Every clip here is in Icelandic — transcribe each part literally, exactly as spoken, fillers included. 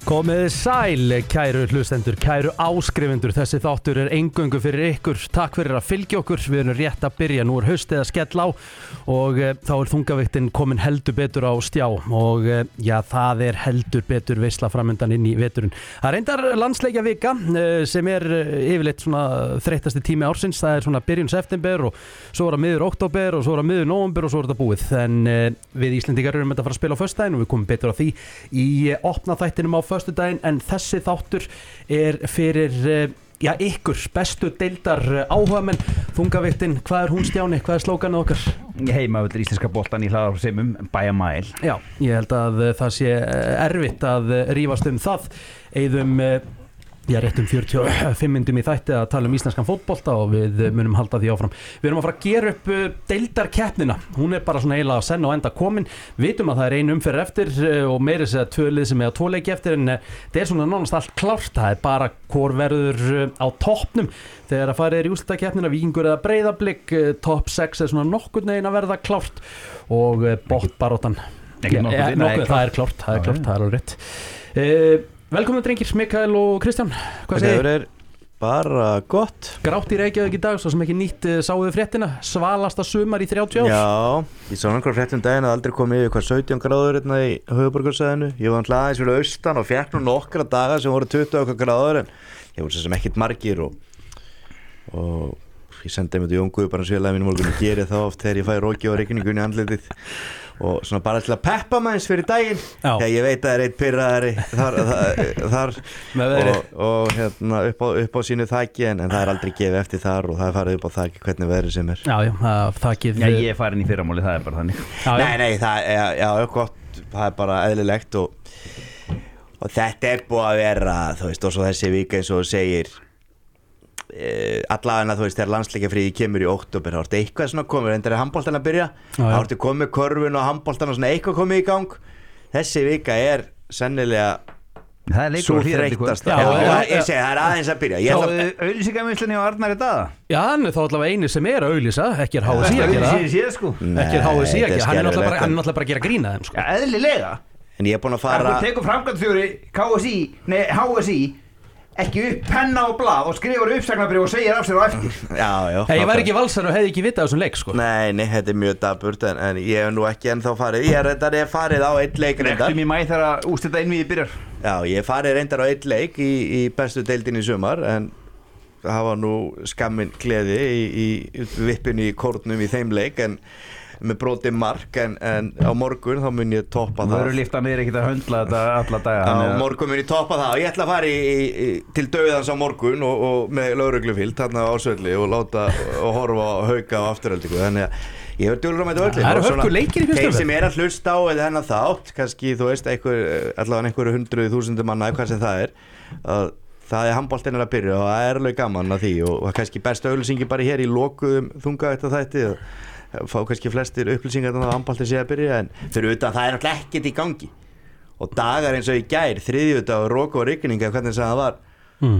Komið sæl, kæru hlustendur, kæru áskrifendur, þessi þáttur er eingöngu fyrir ykkur, takk fyrir að fylgja okkur, við erum rétt að byrja, nú er haustið að skella á og e, þá er þungaviktin komin heldur betur á stjá og e, já, það er heldur betur veisla framundan inn í veturinn. Það er reyndar landsleikja vika e, sem er yfirleitt svona þreyttasti tími ársins, það er svona byrjun september og svo er það miður október og svo er það miður nóvember og svo er þetta búið, en e, við Íslendingar erum þetta að fara að spila á föstudaginn og við komum betur á því í e, opna þættinum á föstudaginn, en þessi þáttur er fyrir já, ykkur bestu deildar áhugamenn. Þungaviktin, hvað er hún Stjáni, hvað er slókanið okkar? Heima völdur íslenska boltan í hlaðarsimum by a mile. Já, ég held að það sé erfitt að rífast um það. Eyðum Já, rétt um fjörutíu og fimm myndum í þætti að tala um íslenskan fótbolta og við munum halda því áfram. Við erum að fara að gera upp deildarkeppnina. Hún er bara svona eiginlega að senna á enda komin. Vitum að það er ein umferð eftir og meiri segja tvö lið sem er að tvo leiki eftir, en það er svona nánast allt klárt. Það er bara hvor verður á toppnum. Þegar að fara er í úrslitakeppnina, Víkingur eða Breiðablik, topp sex er svona nokkurn veginn að verða klárt og botnbaróttan. Ekki nokkuð, ja, nokkuð, það er klárt, það er klárt, það er alveg rétt. Uh, Velkomin drengir, Mikael og Kristján. Hvað segir? Það er bara gott. Grátt í Reykjavík í dag, svo sem ekki nýtt uh, sáuðu fréttina. Svalasta sumar í þrjátíu ár. Já, ég sá einhver fréttum daginn að aldrei komið yfir hvað sautján gráður hérna í höfuðborgarsvæðinu. Ég var alltaf aðeins fyrir austan og fékk nú nokkra daga sem voru tuttugu og eitthvað gráður, en ég voru sem ekkert margir og, og ég sendi mig til Jón Guðbrands félagi mínum morgun og geri það oft þegar ég fæ roki og rigningunni í andlitið. Og svona bara til að peppa maður eins fyrir daginn. Já, ég veit að það er eitt pirraðari þar, þar og, og hérna upp á, upp á sínu þaki, en, en það er aldrei gefið eftir þar og það er farið upp á þaki hvernig veðrið sem er. Já, já, það þakið. Já, ég er farin í fyrramáli, það er bara þannig. Já, nei, nei, það er, já, gott, það er bara eðlilegt og, og þetta er búið að vera, þú veist, og svo þessi vika eins og þú segir, Uh, allavega þú veist þegar landsleikjafríði kemur í október þá ertu eitthvað svona komið, reyndar er handboltan að byrja, þá ertu komið körfun og handboltan og svona eitthvað komið í gang. Þessi vika er sennilega það er leikur svo þreyttasta. Já, já, ég segi það er aðeins að byrja. Þá auglýsingavinnslunni á Arnari Daða. Já, hann er þá allavega eini sem er að auglýsa, ekki er H S I að gera það. Sko. Ekki er H S I að gera, hann er náttúrulega bara, hann er náttúrulega bara að gera grína þeim sko. Ja, eðlilega. En ég er búin að fara. Það tekur framkvæmdastjóri K S I, nei H S I ekki upp penna og blað og skrifar uppsagnarbréf og segir af sér á eftir. Já, já. Hey, ég var ekki valsar og hefði ekki vitað þessum leik sko. Nei, nei, þetta er mjög daburt, en, en ég hef nú ekki ennþá farið. Ég er reyndar ég farið á einn leik reyndar. Rektum í mæ þegar úrslita innvíði byrjar. Já, ég farið reyndar á einn leik í, í bestu deildinni í sumar, en það var nú skammin gleði í, í vippinu í kórnum í þeim leik, en með brotið mark, en, en á morgun þá mun ég toppa það. Það eru liftan er ekkert að höndla þetta alla daga. Á morgun mun ég toppa það og ég ætla að fara í, í, til dauðans á morgun og, og með lögreglufíld þarna á Ásvelli og láta og horfa á Hauka og Aftureldingu, þannig að ég verð duglegur á með þetta öllin. Það eru hörku leikir í fyrstu. Þeir sem er að hlusta á eða hennar þátt, kannski þú veist einhver, allavega einhverju hundruð þúsundum manna, hvað sem það er, að það er handboltinn er að byrja og það er alveg gaman að því og kannski bestu auglýsingi bara hér í lokuðum þungaviktarþætti og fá kannski flestir upplýsingar þannig að handboltinn sé að byrja, en fyrir utan það er náttúrulega ekkert í gangi og dagar eins og í gær, þriðjudag og rok og rigninga, hvernig það var mm.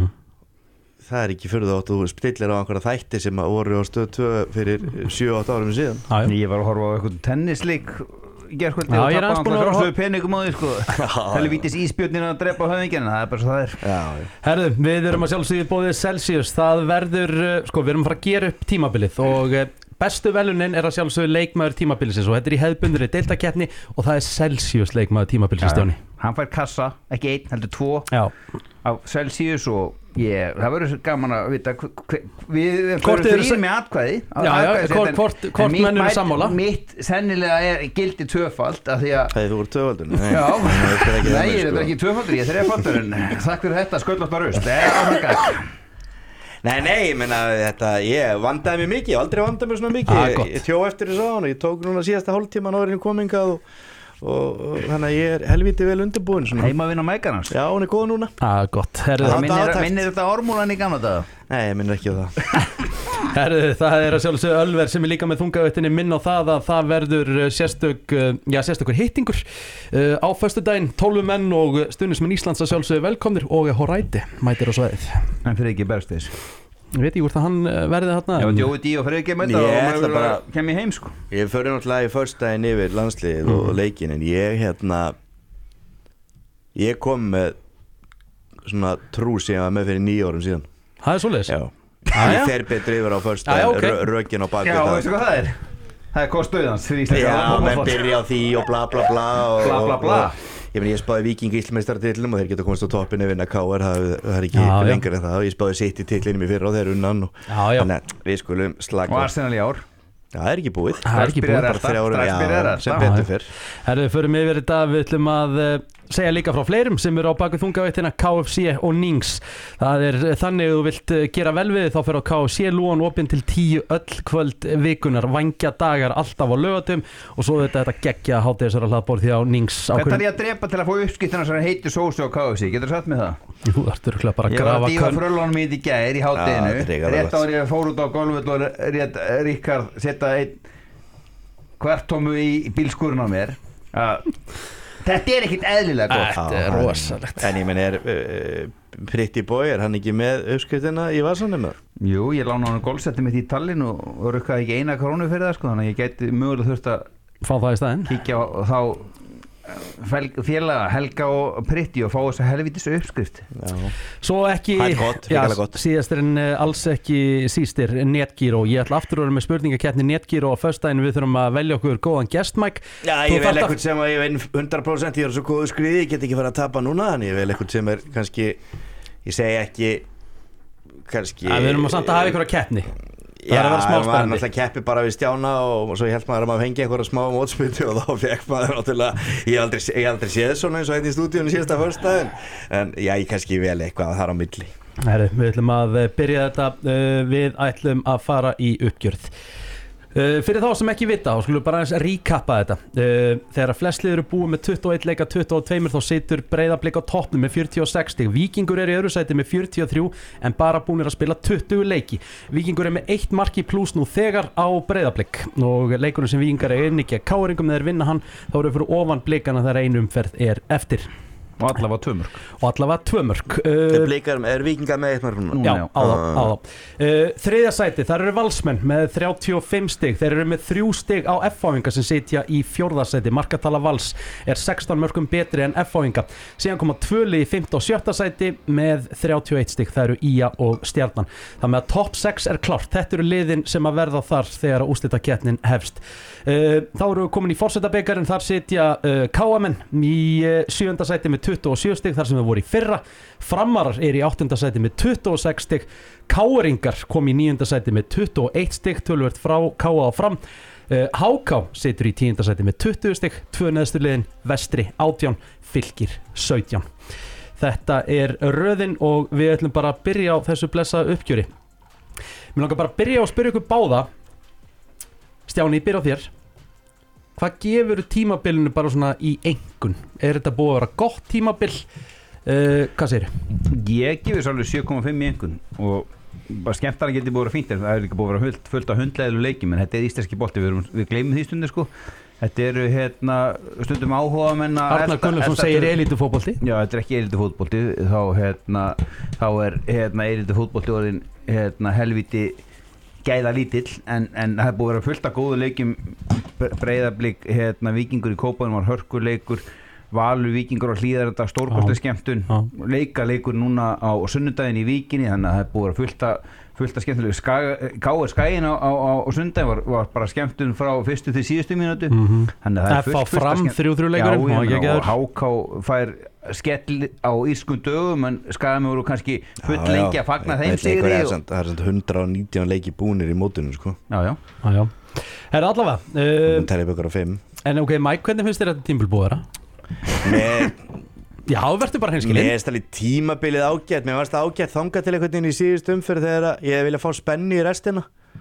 það er ekki fyrir þá að þú stillir á einhverja þætti sem voru á stöð tvö fyrir sjö átta árum síðan. Já, ég var að horfa á eitthvað tennisleik í gærkvöldi og tappa á einhverja grósluðu peningum á því sko. Helvítis ísbjörnin að drepa höfðinginn, það er bara svo það er. Já, já. Herðu, við erum að sjálfsögðu bóðið Celsius, það verður, sko, við erum að fara að gera upp tímabilið og bestu velunin er að sjálfsögðu leikmaður tímabilisins og þetta er í hefðbundri deildakeppni og það er Celsius leikmaður tímabilisins, Stjáni. Hann fær kassa, ekki einn, heldur tvo Já. Á Celsius og ég, það verður gaman að vita hver, við förum þrír með atkvæði. Já, já, hvort, hvort, hvort menn eru sammála. Mitt sennilega er gildi tvöfald af því að Það er þú voru tvöfaldur? Nei, já, nei, ég er ekki tvöfaldur, ég er þrefaldur en takk fyrir þetta, sköllóttar rust, það er áhengað. Nei, nei, ég meina þetta, ég vandaði mig mikið, ég aldrei vandaði mig svona mikið, ah, ég, ég tjó eftir þessu á hann og ég tók núna síðasta hálftíma áður en komingað og, og, og þannig að ég er helviti vel undirbúin. Heimavinn á Mækarans? Já, hún er góð núna. Ah, gott. Herðu, það minnir, minnir þetta ormúlan í gamla daga? Nei, ég minnir ekki á það. Herðu, það er að sjálfsögðu Ölver sem er líka með þungaviktinni minn á það að það verður sérstök, já, sérstökur hittingur uh, á föstudaginn, tólf menn og stuðningsmenn Íslands að sjálfsögðu velkomnir og Horæti mætir á svæðið. En fyrir ekki Bergsteins? Ég veit ekki hvort að hann verði þarna. Já, Jói D og fyrir ekki mæta og maður kem ég heim sko. Ég fyrir náttúrulega í föstudaginn yfir landslið mm. og leikin, en ég hérna ég kom með svona trú sem ég var með fyrir níu árum síðan. Það er svoleiðis? Já, ég fer betur yfir á först en okay. rökin á baku. Já, veistu hvað það er? Það er kostuðans fyrir Íslanda. Já, menn byrja á því og bla bla bla og, bla bla bla og, Ég meni, ég spáði Víking Íslandsmeistaratitlum og þeir geta komast á toppinu að vinna K R, það, það er ekki já, lengur já. En það og ég spáði City titlinum í fyrra og þeir unnan og þannig að við skulum slaka og Arsenal í ár. Já, það er ekki búið. Það er ekki búið, bara þrjá ára, já, sem betur fyrr. Herðu, förum yfir þetta, við ætlum að segja líka frá fleirum sem eru á baku þungavættina K F C og Nings. Það er þannig að þú vilt gera vel við þá fer á K F C Lúan opinn til tíu öll kvöld vikunar, vængja dagar alltaf á laugatum og svo þetta þetta geggja hádegisar að hlaðborð því á Nings. Þetta er ég að drepa til að fá uppskiptina sem heitir sósu á K F C, getur þú satt með það? Þú ert örugglega bara að grafa könn. Ég var að dífa frölunum í þetta í gær í hádeginu, rétt áður ég fór út á gólfvöll og rétt Ríkard setja einn kvartómu í bílskúrun á mér. Þetta er ekkert eðlilega gott. Þetta er rosalegt. En ég menn er uh, Pretty Boy, er hann ekki með uppskriftina í vasanum? Jú, ég lána hann gólsetti mitt í Tallinn og, og rukkaði ekki eina krónu fyrir það sko, þannig að ég gæti mögulega þurft að fá það í staðinn. Kíkja á þá félaga Helga og Pretty og fá þess að helvítis uppskrift. Já. Svo ekki gott, já, síðastir en alls ekki sístir Netgyro. Ég ætla aftur að vera með spurningakeppni Netgyro á föstudaginn, við þurfum að velja okkur góðan gestmæk. Já, ég vel eitthvað sem að ég vinn hundrað prósent, ég er svo góðu skriði, ég get ekki fara að tapa núna, en ég vel eitthvað sem er kannski, ég segi ekki kannski ja, við erum að samt að hafa ykkur að keppni. Já, það var náttúrulega keppi bara við Stjána og svo held maður að maður fengi einhverja smá mótspyrnu og þá fekk maður náttúrulega ég hef aldrei, ég aldrei séð svona eins og hérna í stúdíunum síðasta föstudaginn en já, ég kannski vel eitthvað þar á milli. Herru, við ætlum að byrja þetta uh, við ætlum að fara í uppgjörð. Uh, fyrir þá sem ekki vita, þá skulum við bara aðeins recappa þetta. Uh, þegar að flest lið eru búið með tuttugu og einn leika tuttugu og tvö þá situr Breiðablik á toppnum með fjörutíu og sex stig. Víkingur er í öðru sæti með fjörutíu og þrjú en bara búnir að spila tuttugu leiki. Víkingur er með eitt mark í plús nú þegar á Breiðablik og leikurinn sem Víkingar er inn ekki að káringum þeir vinna hann, þá eru fyrir ofan blikana þegar ein umferð er eftir. Og allavega tvö mörk. Og allavega tvö mörk. Uh, Blikar, er Víkingar með eitt mörk núna? Já, á það, á það. Uh, þriðja sæti, þar eru Valsmenn með þrjátíu og fimm stig. Þeir eru með þrjú stig á F-áinga sem sitja í fjórða sæti. Markatala Vals er sextán mörkum betri en F-áinga. Síðan koma tvö lið í fimmta og sjötta sæti með þrjátíu og eitt stig. Það eru Í A og Stjarnan. Það með að topp sex er klárt. Þetta eru liðin sem að verða þar þegar úrslitakeppnin hefst. Uh, þá eru við komin í forsetabikarinn, þar sitja uh, Káamenn í uh, sjöunda sæti með tuttugu og sjö stig þar sem við voru í fyrra. Framarar er í áttunda sæti með tuttugu og sex stig. Káringar kom í níunda sæti með tuttugu og eitt stig, töluvert frá Káa og Fram. uh, H K situr í tíunda sæti með tuttugu stig. Tvö neðstu liðin, Vestri átján, Fylkir sautján. Þetta er röðin og við ætlum bara að byrja á þessu blessaða uppgjöri. Mér langar bara að byrja á að spyrja ykkur báða. Stjáni, byrja á þér. Hvað gefur tímabilinu bara svona í engun? Er þetta búið að vera gott tímabil? Uh, hvað segir þið? Ég gefur svo alveg sjö komma fimm í engun og bara skemmtara getið búið að vera fínt en það er líka búið að vera fullt, fullt af hundleiðilegu leikjum en þetta er íslenski bolti, við, við gleymum því stundu sko. Þetta eru hérna stundum áhugamenn Arnar Gunnlaugsson segir elitufótbolti. Já, þetta er ekki elitufótbolti, þá hérna þá er hérna elitufótbolti orðin hérna helviti gæða lítill en, en það er búið að vera fullt af góðu leikjum. Breiðablik, hérna Víkingur í Kópavogi var hörkuleikur, Valur Víkingur og Hlíðarenda stórkostleg skemmtun, leika leikur núna á sunnudaginn í Víkinni, þannig að það er búið að fullt af fullt af skemmtilegu. K R Skaginn á, á, á sunnudaginn var, var bara skemmtun frá fyrstu til síðustu mínútu. Mm-hmm. Þannig að það er fullt, fullt Fram þrjú þrjú leikurinn og H K fær skell á írskum dögum en Skagamenn voru kannski full já, lengi að fagna þeim sigri. Það er hundrað og nítján leiki búnir í mótinu sko. Já, já. Já, já. Er allavega uh, Telebökar á fimm. En ok, Mike, hvernig finnst þér þetta tímabil búið að vera? Með Já, verður bara hinskilinn. Mér finnst alveg tímabilið ágætt. Mér varst það ágætt þangað til einhvern veginn í síðust umferð þegar ég vilja fá spennu í restina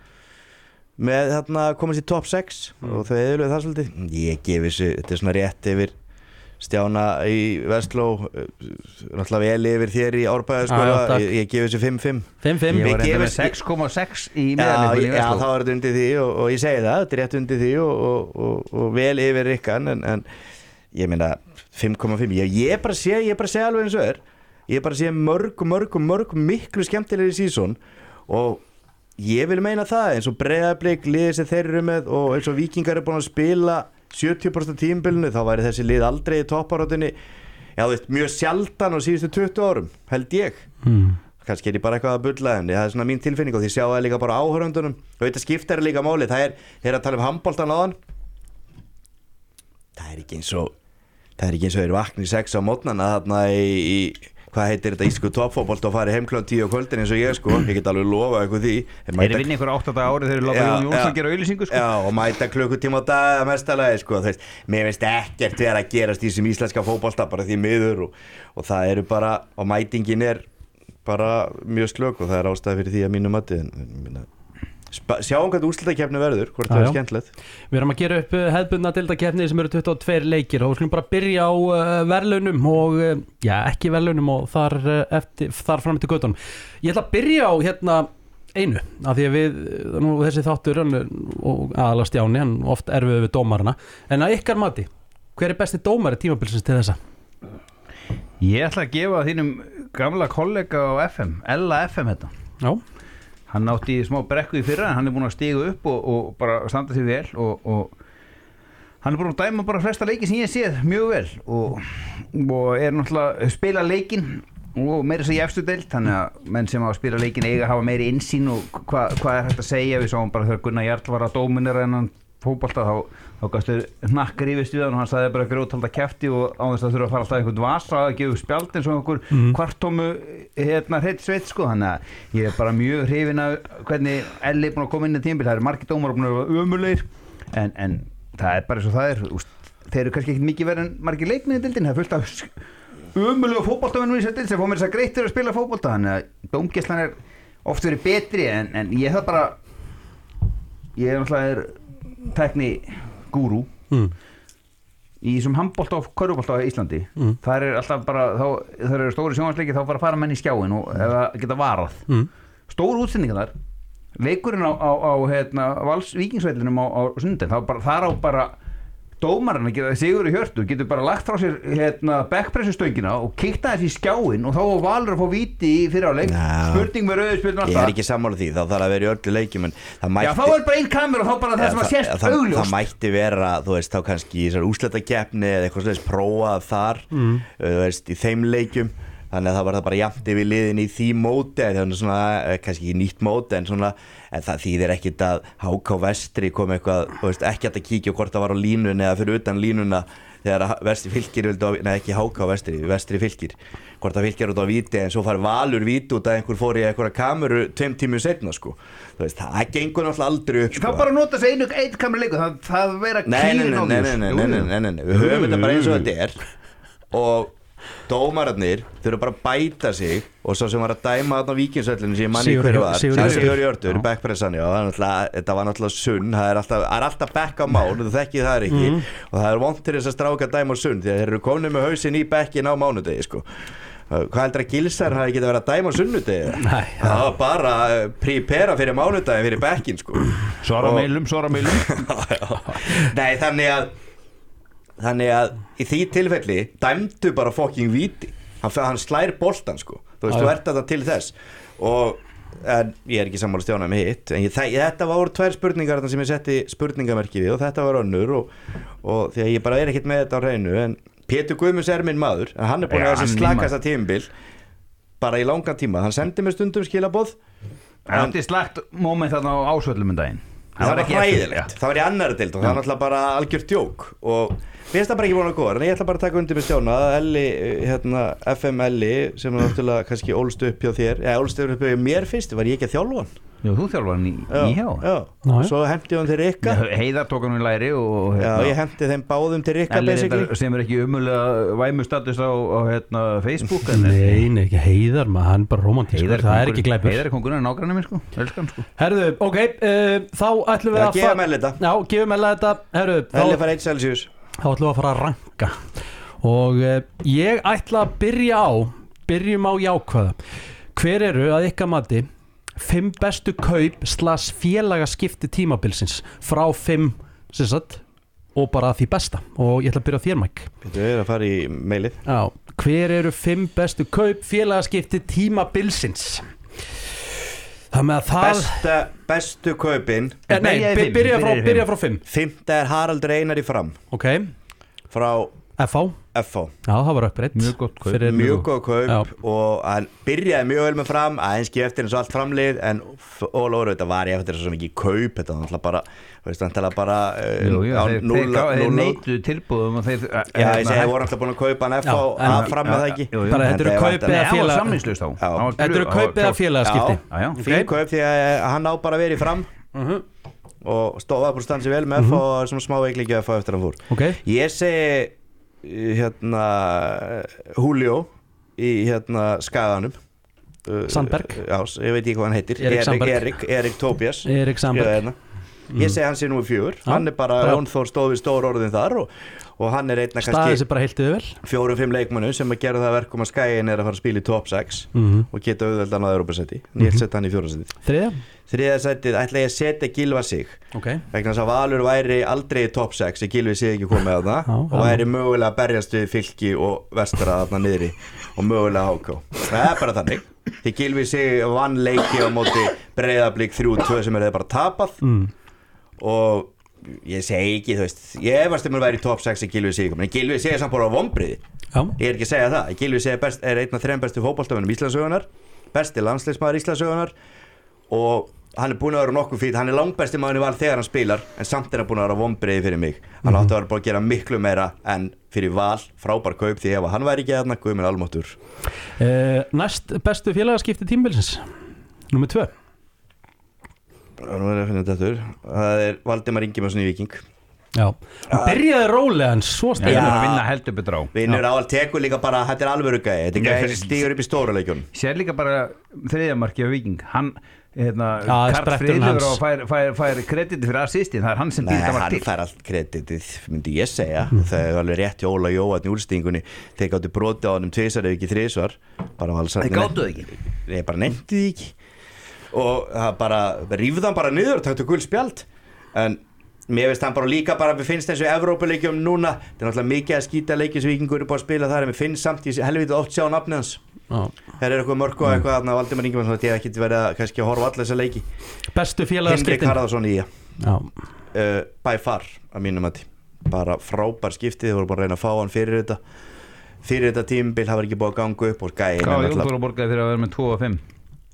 með þarna komast í top sex mm. og þau eðluðu það svolítið. Ég gef þessu, þetta er svona rétt yfir Stjána í Vestló, náttúrulega vel yfir þér í Árbæðaskóla. ah, ég, ég gef þessu fimm fimm. fimm fimm. Ég var reynda með sex komma sex í meðalíku í Vestló. Já, þá er þetta undir því og, og ég segi það, þetta er rétt undir því og, og, og, og vel yfir Rikkan en, en ég meina fimm komma fimm. Ég, ég bara sé, ég bara sé alveg eins og er. Ég bara sé mörg, mörg, mörg miklu skemmtilegri sísón og ég vil meina það eins og Breiðablik, liðið sem þeir eru með og eins og Víkingar er búin að spila sjötíu prósent af tímabilinu, þá væri þessi lið aldrei í topparóttinni já, þú veist, mjög sjaldan á síðustu tuttugu árum, held ég mm. kannski er ég bara eitthvað að bulla en það er svona mín tilfinning og því sjá það líka bara áhöröndunum og þetta skiptar líka máli, það er þeir að tala um handboltan áðan það er ekki eins og það er ekki eins og þeir vakni sex á mótnana þarna í, í hvað heitir þetta íslensku toppfótbolt og fari heim klukkan tíu á kvöldin eins og ég sko, ég get alveg lofa eitthvað því Þeir eru vinni einhver átta daga árið þeir eru láta Jón Jónsson gera auðlýsingu sko Já, og mæta klukkutíma á dag að mestalagi sko, þú veist, mér finnst ekkert vera að gerast í þessum íslenska fótbolta bara því miður og, og það eru bara, og mætingin er bara mjög slök og það er ástæða fyrir því að mínu mati en minna sjáum hvað úrslitakeppni verður, hvort það er skemmtilegt Við erum að gera upp hefðbundna deildakeppni sem eru tuttugu og tveir leikir og við skulum bara byrja á uh, verðlaunum og uh, já, ekki verðlaunum og þar, uh, eftir, þar fram til göttunum Ég ætla að byrja á hérna einu af því að við, nú þessi þáttur og aðalega Stjáni, hann oft erfið við dómarana, en að ykkar mati hver er besti dómari tímabilsins til þessa? Ég ætla að gefa þínum gamla kollega á F M, Ella F M þetta Já Hann átti í smá brekku í fyrra en hann er búin að stiga upp og, og bara standa sig vel og, og hann er búin að dæma bara flesta leiki sem ég séð mjög vel og, og er náttúrulega spila leikinn og meira þess að ég efstu deild þannig að menn sem á að spila leikinn eiga að hafa meiri innsýn og hvað hva er hægt að segja við sáum bara þegar Gunnar Jarl var að dóminera en hann fótbolta þá, þá gafstu hnakkar yfir stuðan og hann sagði bara grjóthalda kefti og á þess að þurfa að fara alltaf einhvern vasa að gefa spjald eins og einhver mm. kvartómu hérna hreitt sveit sko þannig að ég er bara mjög hrifinn af hvernig Elli er búin að koma inn í tímabil það eru margir dómar búin að vera ömulegir en, en það er bara eins og það er úst, þeir eru kannski ekkert mikið verið en margir leikmenn í deildin það er fullt af ömulegu fótboltamennum í þessari deild sem fá mér þess að greittir að spila fótbolta þannig að dómgæslan er oft verið betri en, en ég það bara ég er náttúrulega tekni gúrú mm. í þessum handbolta og körfubolta á Íslandi mm. þar er alltaf bara þá, þar eru stóri sjónvarsleiki þá bara fara menn í skjáin og eða geta varað mm. stóru útsendingar þar leikurinn á, á, á hérna, Vals Víkingsvellinum á, á sunnudaginn þá bara, þar á bara dómarinn að geta Sigurður Hjörtur getur bara lagt frá sér hérna, backpressustöngina og kíkta þess í skjáin og þá var Valur að fá víti fyrir á leik spurning með rauðspilin alltaf ég er ekki sammála því, þá þarf að vera í öllu leikjum en það mætti, já þá er bara einn kamera og þá bara það sem að sést það, augljóst það mætti vera, þú veist, þá kannski í þessar úrslitakeppni eða eitthvað slags prófað þar mm. þú veist, í þeim leikjum þannig að það var það bara jafnt yfir liðin í því móti það er svona, kannski ekki nýtt móti en svona, en það þýðir ekkit að H K Vestri kom eitthvað, þú veist, ekki að kíkja hvort það var á línunni eða fyrir utan línuna þegar Vestri Fylkir vildi á, neða ekki H K Vestri, Vestri Fylkir hvort það Fylkir út á víti en svo fær Valur víti út að einhver fór í einhverja kameru tveim tímum setna, sko þú veist, það gengur náttúrulega aldrei upp, sko það bara nota þessi einu, einu kameru leiku það, það vera kýrin á því við höfum þetta bara eins og þetta er og dómararnir þurfa bara að bæta sig og svo sem var að dæma þarna Víkingsvellinu sem ég manni hverju var Sigurður Hjörtur, backpressan, já þetta var náttúrulega sunn, það er alltaf, er alltaf back á mál, þú þekkið það ekki mm. og það er vont til þess að stráka dæma á sunn því að þeir eru komin með hausinn í backin á mánudegi sko. Hvað heldur að Gilsar hafi getið verið að dæma á sunnudegi? Nei, það var bara að prepara fyrir mánudegi fyrir backin sko. Svara og... meilum, svara meilum Nei, þannig að þannig að í því tilfelli dæmdu bara fucking víti hann, hann slær boltan sko þú veist, þú ert þetta til þess og en, ég er ekki sammála Stjána með hitt en ég, það, þetta var tvær spurningar sem ég setti spurningamerki við og þetta var önnur og, og því að ég bara er ekkert með þetta á hreinu en Pétur Guðmunds er minn maður en hann er búin að þessi slakasta tímabil bara í langan tíma, hann sendi mér stundum skilaboð hann átti slakt moment þarna á Ásvöllum um daginn það var hræðilegt, það var í annarri deild og það var náttúrulega bara algjört djók og mér finnst það bara ekki búin að góða en ég ætla bara að taka undir með Stjána að Elli, hérna, F M Elli sem er náttúrulega kannski ólst upp hjá þér eða ólst upp hjá mér fyrst, var ég ekki að þjálfa hann? Já, þú þjálfa hann í, í hjá Já, já. Svo henti hann til Rikka Heiðar tók hann í læri og hérna, já, ég henti þeim báðum til Rikka Elli sem er ekki umulega væmustatus á, á hérna, Facebook Nei, nei, ekki Heiðar, maður, hann er bara romantísk Heiðar, það er ekki glæpur Heiðar er kongurinn nágranni minn, sko, elskan, sko Herðu, ok, uh, þá ætlum við já, að gefum Elli þetta Já, gefum Elli þetta Herðu, Elli fara eitt Celsius þá ætlum við að fara að ranka og uh, ég ætla að byrja á byrjum á jákvæða hver eru að ykkar mati fimm bestu kaup slags félagaskipti tímabilsins frá fimm sem sagt og bara því besta og ég ætla að byrja á þér Mike Þetta er að fara í mailið Já, hver eru fimm bestu kaup félagaskipti tímabilsins Það með að það Besta, bestu kaupin eh, Nei, byrja frá, byrja frá fimm Fimmta er Haraldur Einar í Fram Ok Frá F H F H Já, það var uppreitt Mjög gott kaup. Fyrir- Mjög góð kaup Já. og hann byrjaði mjög vel með Fram aðeins skip eftir eins og allt framlið en Ólafur, þetta var ég eftir þess að mikið kaup þetta var náttúrulega bara, veist það bara Jú, jú, þeir, þeir, þeir neitu tilbúðum og þeir Já, ég segi, þeir voru alltaf búin að kaupa hann F H Já, en- að Fram með það ekki Jú, jú. Bara þetta eru kaup Nei, eða hann var félag samningslaust þá Já. Hann var Þetta eru glu- kaup eða klárt. félagaskipti Já, já. Fín kaup því að hann á bara verið Fram Mhm. og stóða bara stansi vel með F H og svona smá veikleiki F H eftir hann fór Ok Ég segi hérna Julio í hérna Skaganum Sandberg. Já, ég veit ekki hvað hann heitir Erik Sandberg. Erik, Erik Tobias Erik Sandberg. Skrifaði hérna. Ég segi hann sé nú fjögur Já. Hann er bara, Já. Jón Þór stóð við stór orðin þar og, og hann er einna Staðið kannski sér bara heilt yfir vel fjórum, fimm leikmannu sem að gera það að verkum að Skaginn er að fara að spila í top sex Mhm. og geta auðveldan á Evrópusæti en ég setja hann í fjóra sætið Þriðja Þriða sætið ætla ég að setja Gylfa sig Ok vegna þess að Valur væri aldrei í top sex ef Gylfi sig ekki komið á það Já, og já. væri mögulega að berjast við Fylki og Vestra þarna niðri og mögulega H K það er bara þannig því Gylfi sig vann leiki á móti Breiðablik þrjú tvö sem er þeir bara tapað mm. og ég segi ekki, þú veist ég efast um að væri í top sex ef Gylfi sig en Gylfi sig er samt bara á vonbriði Já ég er ekki að segja það Gylfi sig er, best, er einn af þrejum bestu fótboltamönnum Íslandssögunar besti landsliðsmaður Íslandssögunar og hann er búin að vera nokkuð fít hann er langbesti maður í val þegar hann spilar en samt er hann búin að vera vonbriði fyrir mig hann átti að vera búin að gera miklu meira en fyrir Val frábær kaup því ef hann væri ekki aðna guð minn almáttur uh, Næst bestu félagaskipti tímabilsins Númer tvö Nú er ég að finna þetta aftur. það er Valdimar Ingimarsson í Víking Já Hann byrjaði rólega en svo Ég steg er að vinna heldur betur á vinnur á að teku líka bara þetta er alvöru gæði þetta er Já, gæði fyrir- sem stígur upp í stóra leikjunum Sér líka bara þriðjamarki á Víking Hann, hérna, Já, það er Karl spretturinn Friðlaugur hans. og fær, fær, fær krediti fyrir assistin Það er hann sem Nei, býta var hann til fær allt kreditið, myndi ég segja það er alveg rétt hjá Óla Jóatn í úrstingunni þeir gáttu broti á hann um tvisar ef ekki þrisvar bara valsar Þeir gátu það ekki. Nei, bara nefndi því ekki og það bara, rífði hann bara niður og taktu gul spjald en mér veist hann bara líka bara við finnst þessu Evrópuleikjum núna það er náttúrulega mikið að skýta leiki sem Víkingur er búin að spila þar en við finnst samt í helviti oft sjá nafni hans Já það er eitthvað mörg og eitthvað þarna Valdimar Ingimarsson að ég hef ekki verið að kannski að horfa allir þessa leiki Bestu Henrik félagaskiptin Harðarsson í Já uh, by far að mínum að bara frábær skiptið, þið voru bara að reyna að fá hann fyrir þetta fyrir þetta tímabil, það var ekki búið að ganga upp og gæði Hvað Jón Þór að borgaði fyrir að vera með tvo og fimm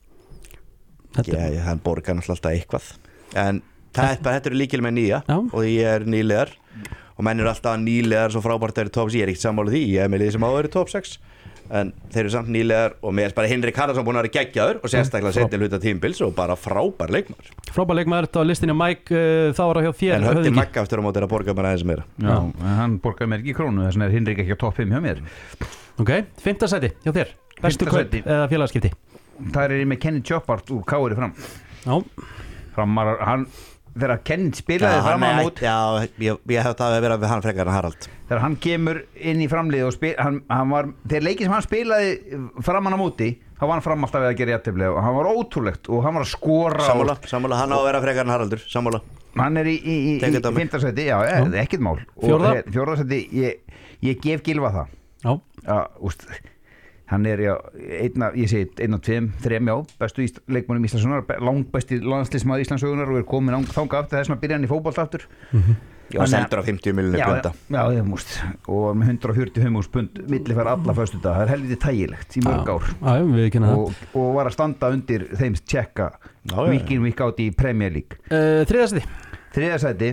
Þetta já, hann borgar náttúrulega alltaf eitthvað en það er bara, þetta eru líkil með nýja Já. og ég er nýlegar og menn eru alltaf nýlegar svo frábært að eru top sex, ég er ekkert sammála því ég er með liði sem á að vera top sex en þeir eru samt nýlegar og mér er bara Henrik Harðarsson búin að vera geggjaður og sérstaklega setja hluta tímabils og bara frábær leikmaður Frábær leikmaður þetta á listinni Mike uh, þá var það hjá þér en höfði höfðingi. Magga eftir á móti er að borga mér aðeins meira Já, en hann borgaði mér ekki krónu þess vegna er Hinrik ekki á topp fimm hjá mér Ok, fimmta sæti hjá þér Bestu Fimmta kaup sæti. eða félagaskipti Það er ég með Kenny Choppart úr Kári fram Já Framar, hann þegar Kenny spilaði Já, fram á hann er- mót já, ég, ég hef það að vera við hann frekar en Harald þegar hann kemur inn í framlið og spil, hann, hann var, þegar leikið sem hann spilaði framan á móti, þá var hann fram alltaf við að gera jafntefli og hann var ótrúlegt og hann var að skora Sammála, sammála, hann á að vera frekar en Haraldur Sammála og hann er í, í, í, Tekið í þetta á mig. fimmta sæti, já, já. Er, ekkert mál Fjórða? og fjórða sæti, ég, ég gef Gylfa það Já já, úst, hann er já, einn af, ég segi einn af tveim, þrem já, bestu íst, leikmannum Íslandsunar, langbæsti landsliðsmaður Íslandsunar og er komin lang, þanga aftur þess að byrja hann í fótbolta aftur Ég var seldur á fimmtíu miljónir já, punda já, já, ég múst og með hundrað og fjörutíu þúsund pund millifær alla föstu dag, það er helviti þægilegt í mörg ár Já, já, við ekki og, og var að standa undir þeim tjekka Já, já. week in week out í Premier League uh, Þriða sæti þriðja sæti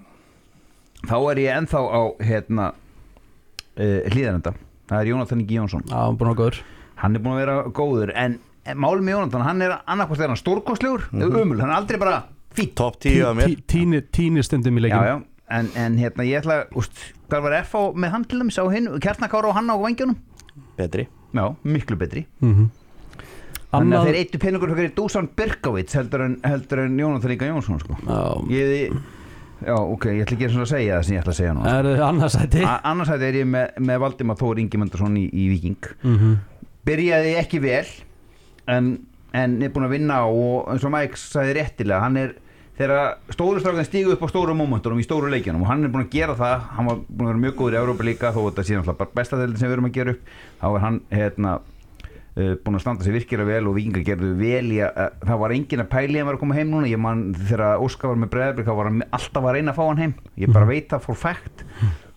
þá er ég ennþá á hérna uh, hlýðarenda, það er Jónatan Ingi Jónsson Já, hann búin að góður hann er búin að vera góður en, en málum með Jónatan, hann er annarkvæmst er hann stórkostlegur mm -hmm. umul, hann er aldrei bara fínt Top tíu af mér Tíni, tíni stundum í já, leikinu já, en, en hérna ég ætla úst, hvað var F á með handlum sá hinn, Kjarnakára og hann á vangjónum Betri já, miklu betri mm -hmm. þannig að Annað þeir eittu peningur fyrir Dusan Birkavits heldur en, heldur en Jónatan Inga Jónsson sko. Já ég, já, ok, ég ætla ekki svona að segja það sem ég ætla að segja nú Er það annað sæti A- annars hætti er ég með, með Valdimar Þór Ingimundarsson í, í Víking mm -hmm. byrjaði ekki vel en, en er búin að vinna og eins og Mike sagði réttilega hann er þegar stóru strákan stígu upp á stóru momentunum í stóru leikjunum og hann er búin að gera það hann var búin að vera mjög góður í Evrópa líka þó þetta síðan bara besta deildin sem við erum að gera upp þá er hann hérna uh, búin að standa sig virkilega vel og Víkingar gerðu vel í að, að það var engin að pæli hann var að koma heim núna ég man þegar Óskar var með Breiðablik þá var hann alltaf að reyna að fá hann heim ég bara veit það for fact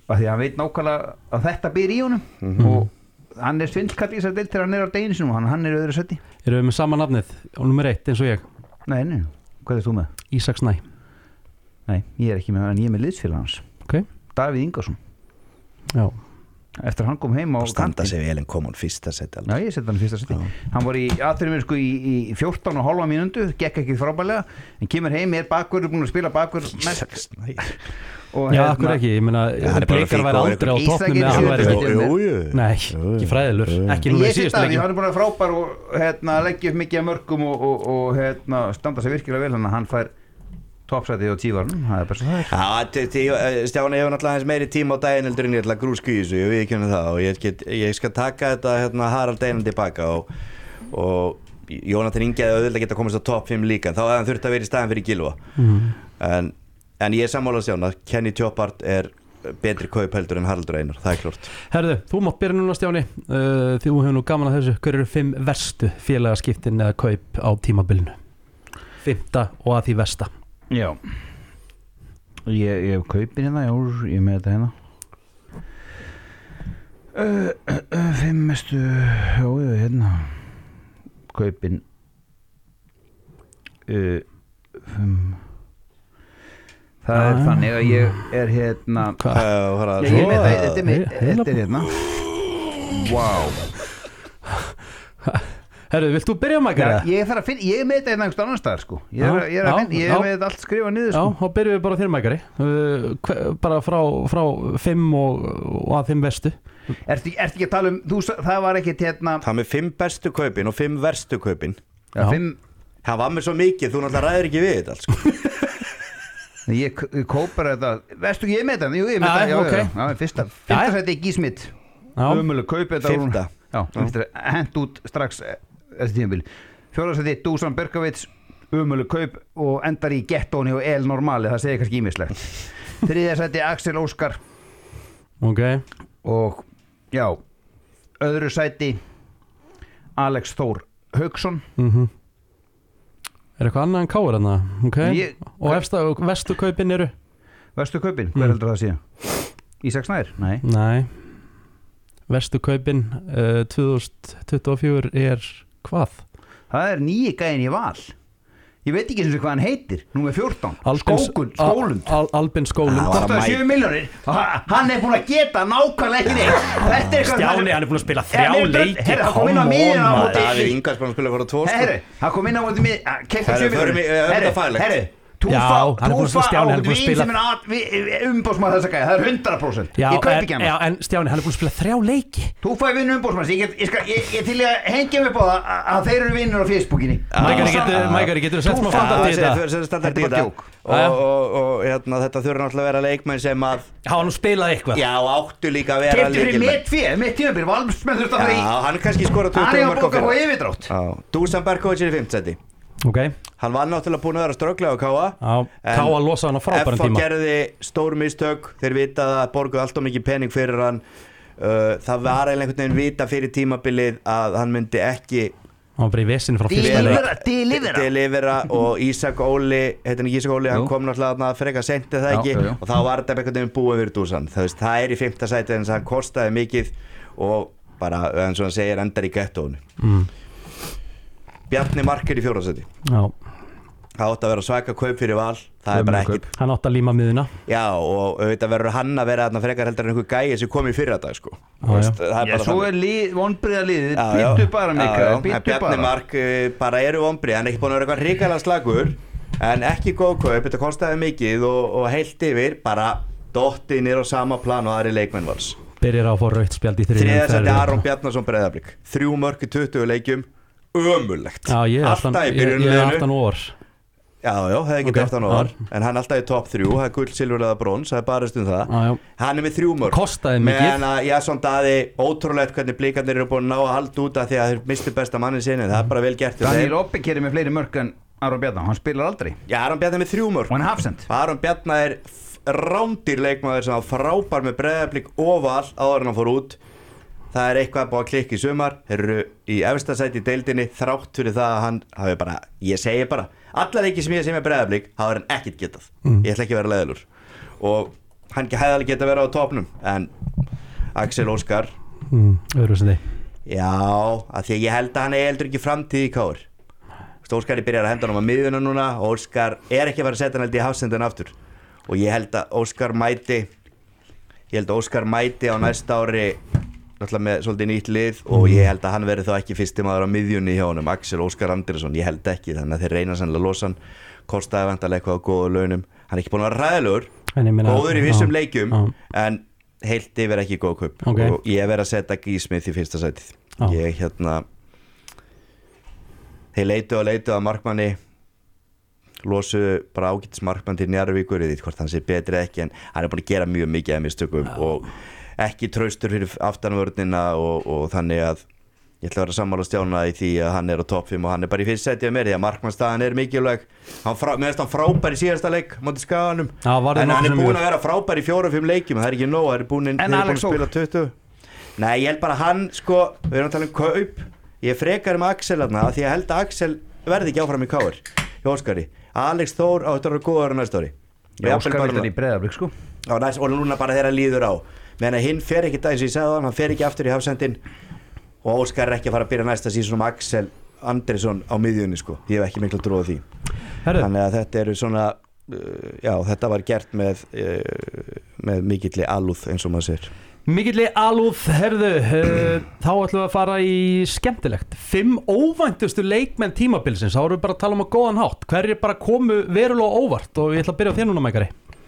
af því að hann veit nákvæmlega að þetta byr í honum Mhm. og hann er svindkall í þessari deild þegar hann er á deginu sinum hann, hann er í öðru seti. Erum við með sama nafnið og nummer eitt eins og ég? Nei, nei, hvað er þú með? Ísak Snæ. Nei, ég er ekki með hann, ég er með liðsfélag hans. Ok. Davíð Ingarsson. Já. Eftir að hann kom heim á Standa kantinn. sig vel en kom hann fyrsta seti alveg. Já, ég seti hann í fyrsta seti. Hann var í aðferðum sko í, í fjórtán og hálfa mínútu, gekk ekki frábælega, en kemur heim, er bakvörður, búin að spila bakvörð mest. Og Já, hérna- akkur ekki, ég meina Já, hann er bara Blikar fín væri góður. aldrei á Ísak toppnum er með að hann sjöunda væri sæti. Jú, jú. Nei, Jú. ekki fræðilur, ekki En núna í ég seti síðustu að því, leikjum. hann er búin að frábær og hérna, leggja upp mikið af mörgum og, og, og hérna, standa sig virkilega vel, þannig að hann fær toppsætið á tívarnum, það er bara svo það er. Já, t- t- Stjáni hefur náttúrulega hans meiri tíma á daginn heldur en ég ætla að grúska í þessu, ég við ekki henni það og ég, get, ég skal taka þetta hérna, Harald einan tilbaka og, og Jónatan Ingi hefði auðvitað geta komast á topp fimm líka en þá hefði hann þurft að vera í staðin fyrir Gylfa Mhm. en, en ég er sammála Stjána Kenny Tjópart er betri kaup heldur en Haraldur Einar, það er klart. Herðu, þú mátt byrja núna Stjáni, uh, því þú hefur nú gaman að þessu. Hver eru fimm verstu félagaskiptin eða kaup á tímabilinu? Fymta og að því versta. Já, ég, ég hef kaupin hérna, já, ég er með þetta hérna. Uh, uh, uh, fimm mestu, já, já, hérna, kaupin, uh, fimm, það er Ah. þannig að ég er hérna, Hvað? Uh, fara, ég, ég með það, þetta er, með, Heila- þetta er hérna, wow. Herðu, vilt þú byrja Mækari? Já, ég þarf að finna, ég er með þetta hérna einhvers annar staðar sko, ég er, Já, ég er að já, finna, ég já. er með þetta allt skrifað niður Já, sko. þá byrjum við bara á þér Mækari, uh, hve- bara frá, frá fimm og, og að fimm vestu. Ertu ertu ekki að tala um, þú, sa- það var ekkit hérna, Það með fimm bestu kaupin og fimm verstu kaupin Já. fimm, Það var með svo mikið, þú náttúrulega ræður ekki við þetta alls sko. Ég, ég kópar þetta, veistu ekki ég er með þetta, jú ég er með Já, þetta, já, ok. já, já, fyrsta, Já. fyrsta sæti Gísmitt, Já. ömuleg kaup þetta Fimmta. já, fyrsta, hent út strax eh, þessi tímabil, fjóra sæti Dusan Berkovits, ömuleg kaup og endar í gettóni og El Normali, það segir kannski ímislegt, þriðja sæti Axel Óskar Ok, og já, öðru sæti Alex Þór Hauksson. mhm Er eitthvað annað en káir enna? Ok, Ég- og efsta, og vestu kaupin eru? Vestu kaupin, hver Mm. heldur það að sé? Ísak Snær? Nei. Nei, vestu kaupin uh, tvö þúsund tuttugu og fjögur er hvað? Það er nýi gæðin í Val. Ég veit ekki eins og hvað hann heitir, númer fjórtán. Albin- Skókun, Skólund. Al, Al, Albin Skólund. Já. var að Kostaði sjö milljónir. Hann er búin að geta nákvæmlega ekki neitt. Þetta er eitthvað... Stjáni, hann er búin að spila þrjá Herri, leiki. herri, hann kom inn á come miðjuna á on, móti- maður. Davíð Ingars bara spila fór á tvo sko. Herri, hann kom inn á móti mið... Kefti Herri, sjö förum í- milljónir. eh, Herri, auðvitað faglegt. herri. Já, Túfa, hann er búin að túfa Stjáni, á hann er búin að vín spila- sem er umbóðsmaður þess að gæða. Það er hundrað prósent. Já, Ég kaup en, ekki já, hann. en Stjáni, hann er búin að spila þrjá leiki. Túfa er vinnu umbóðsmaður. Ég, get- ég, skal- ég, ég til að hengja mig upp á það að- að þeir eru vinnur á Facebookinni. Mækari, getur, Mækari, getur þú sett smá standart í þetta? Þetta Þetta er bara djók. og, og, og hérna, þetta þurfa náttúrulega að vera leikmenn sem að Hafa nú spilað eitthvað? já, áttu líka að vera Kefti fyrir lykilmenn. mitt fyrir, mitt tímabil, Valsmenn þurft að fara í. Já, hann er kannski skora Hann tuttugu er að mörg á bóka á fyrra. yfirdrátt. Já, Dusan Berkovic er í fimmtsæti. Ok, Hann var náttúrulega búin að vera strögglega á Káa. já, En Ká að losa hann á frábæran F H tíma. gerði stór mistök, þeir vita að borguðu allt of mikið pening fyrir hann. uh, Það var eiginlega einhvern veginn vita fyrir tímabilið að hann myndi ekki Hann var bara í vesinni frá fyrsta leik. Delivera, delivera. delivera og Ísak Óli, heitir ekki Ísak Óli, hann Jú. kom náttúrulega að freka senti það Já, ekki jú, jú. og þá var þetta einhvern veginn búið fyrir Dusan. Það, veist, það er í fimmta sæti en það kostaði mikið og bara, eins og hann segir, endar í gettónu. Mm. Bjarni Mark er í fjórða sæti. Já, Það átti að vera svaka kaup fyrir Val, það er bara Ömurleg ekkit. hann átti að líma miðuna. Já, og auðvitað verður hann að vera þarna frekar heldur en einhver gæi sem kom í fyrra dag sko. Já, Þú veist, já. það er Já, bara svo þannig. er lið, vonbriða liðið, Já, já. býttu bara Já, já. Mikael, En býttu Bjarni bara. Mark uh, bara eru vonbrið, hann er ekki búin að vera eitthvað hrikalega slagur en ekki góð kaup, þetta kostaði mikið og, og heilt yfir bara dottið nýr á sama plan og aðri leikmenn Vals. Byrjar á að fá rautt spjald í þriðju Þriða umferð. seti Aron Bjarnason Breiðablik, þrjú mörk í tuttugu leikjum, ömurlegt. Já, ég er alltaf aftan, í ég, ég er byrjunliðinu. aftan over. Já, já, hefði ekki Ok, okay, aftan over, já. en hann er alltaf í topp þrjú, það er gull, silfur eða brons, það er barist um það. Já, já. Hann er með þrjú mörk. Kostaði mikið. Meðan að Jason Daði, ótrúlegt hvernig blikarnir eru búin að ná að halda út af því að þeir mistu besta mannin sinni, það er bara vel gert hjá þeim. Daniel Oppik er með fleiri mörk en Aron Bjarnar, hann spilar aldrei. Já, Aron Bjarnar með þrjú mörk. Og hann hafsend. Aron Bjarnar er rándir leikmaður sem var frábær með Breiðablik og Val áður en hann fór út. Það er eitthvað búið að klikka í sumar. Þeir eru í efsta sæti í deildinni þrátt fyrir það að hann hafi bara, ég segi bara, allar leiki sem ég sé með Breiðablik hafa hann ekkert getað. Mm. Ég ætla ekki að vera leiðilur. Og hann hefði alveg getað verið á topnum en Axel Óskar mm, öðru sem þið já, af því að ég held að hann er heldur ekki framtíð í K R Óskari byrjar að henda hann á miðjuna núna og Óskar er ekki að fara að setja hann held í hafsendin aftur og ég held að Óskar mæti ég held að Óskar mæti á næsta ári náttúrulega með svolítið nýtt lið og ég held að hann verði þá ekki fyrsti maður á miðjunni hjá honum Axel Óskar Andersson, ég held ekki þannig að þeir reyna sannlega að losa hann kostaði vantarlega eitthvað á góðu launum hann er ekki búin að vera ræðilegur góður í vissum leikjum á. En heilt yfir ekki góð kaup okay. og ég verið að setja Gísmith í fyrsta sætið á. Ég hérna þeir leitu og leitu að markmanni losu bara ágætis markmann til Njarðvíkur ég veit hvort hann sé betri ekki en hann er búin að gera mjög mikið af mistökum á. Og ekki traustur fyrir aftanvörnina og, og þannig að ég ætla að vera sammála Stjána í því að hann er á topp fimm og hann er bara í fyrsta sætið með því að markmannstaðan er mikilvæg hann frá, mér finnst hann frábær í síðasta leik móti Skaganum Já, en hann er búinn að vera frábær í fjóra fimm leikjum það er ekki nóg, það er búinn að spila tuttugu Nei, ég held bara hann sko, við erum að tala um kaup ég er frekar um Axel þarna því að held að Axel verði ekki áfram í K R hjá Óskari, Alex Þór á þetta að vera góður næsta ári Já, Óskar vill hann í Breiðablik sko Já, næst, og núna bara þeirra líður á meðan að hinn fer ekki dagins ég sagði hann, hann fer ekki aftur í hafsendin og Óskar er ekki að fara að byrja næsta síðan um Axel Andersson á miðjunni sko ég hef ekki miklu að trúa því Herru. Þannig að þetta eru svona uh, já þetta var gert með uh, með mikilli alúð eins og maður sér Mikilli alúð, herðu uh, þá ætlum við að fara í skemmtilegt fimm óvæntustu leikmenn tímabilsins þá erum við bara að tala um að góðan hátt hverjir bara komu verulega óvart og ég ætla að byrja á þér núna Mækari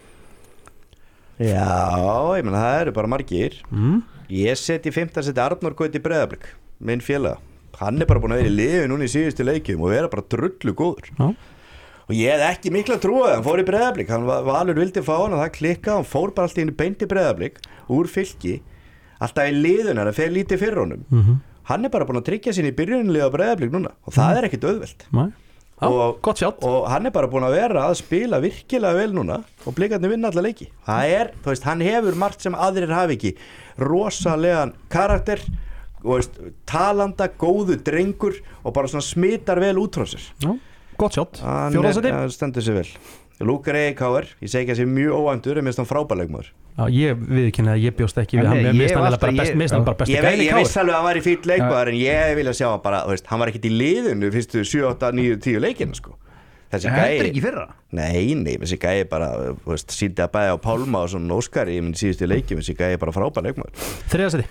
Já, ég menna það eru bara margir mm. Ég seti í fimmta seti Arnór Gauti Breiðablik minn félag, hann er bara búin að vera í liði núna í síðustu leikjum og vera bara drullu góður Já. Og ég hef ekki mikla trúið hann fór í Breiðablik, hann var, Valur vildi fá hann og það klikkaði, hann fór bara alltaf inn í beint í Breiðablik úr Fylki, alltaf í liðunar að fer lítið fyrir honum mm-hmm. Hann er bara búin að tryggja sín í byrjunlega á Breiðablik núna og það mm. er ekkit auðvelt Nei Já, og, og hann er bara búin að vera að spila virkilega vel núna og Blikarnir vinna alla leiki það er, þú veist, hann hefur margt sem aðrir hafi ekki rosalegan karakter og veist, talanda, góðu drengur og bara svona smitar vel út frá sér Já, gott sjátt, fjórðarsæti hann stendur sér vel Lúkar Eik K R, ég segi ekki að sé mjög óvæntur en mér finnst hann frábærleikmaður Já, ég viðurkenni að ég bjóst ekki við hann mér finnst hann bara best, mér finnst hann bara besti gæli K R Ég viss alveg að hann var í fýll leikmaður en ég vilja sjá hann bara, veist, hann var ekkert í liðinu fyrstu sjö, átta, níu, tíu leikina sko Þessi gæi Þetta er ekki fyrra? Nei, nei, þessi gæi bara, veist, síndi að bæja á Pálma og svona Óskari í minn síðustu leikjum þessi gæi bara frábærleikmaður Þriðarsæti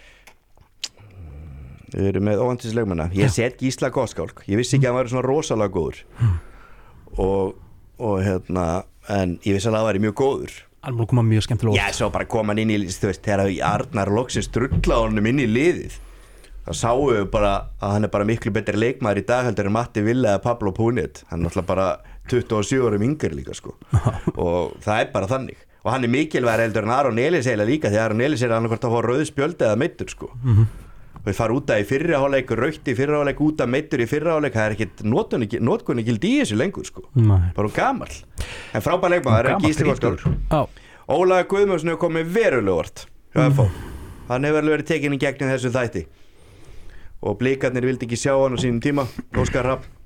Við erum með óvæntisleikmanna Ég set Gísla Gottskálk, ég vissi ekki að hann væri svona rosalega góður og, og hérna en ég vissi að það væri mjög góður hann múið koma mjög skemmtilega Já, svo bara kom hann inn í, þú veist, þegar Arnar loksins drulla honum inn í liðið þá sáu við bara að hann er bara miklu betri leikmaður í dag heldur en Matti Ville eða Pablo Punit hann er náttúrulega bara tuttugu og sjö árum yngri líka sko og það er bara þannig og hann er mikilvægur heldur en Aron Elís eiginlega líka því Aron Elís er annarkvort að fá rauð spjöld eða meiddur sko mm-hmm. og við fara út af í fyrri hálfleik rautt í fyrri hálfleik, út af meiddur í fyrri hálfleik það er ekkert notkunni gildi í þessu lengur sko Nei. Bara gamall en frábær leikmaður er Gísli Gottskálk Ólaður Guðmundsson hefur komið verulega vart hjá F H hann hefur verið tekinn í gegn þessu þætti og Blikarnir vildi ekki sjá hann á sínum tíma Óskar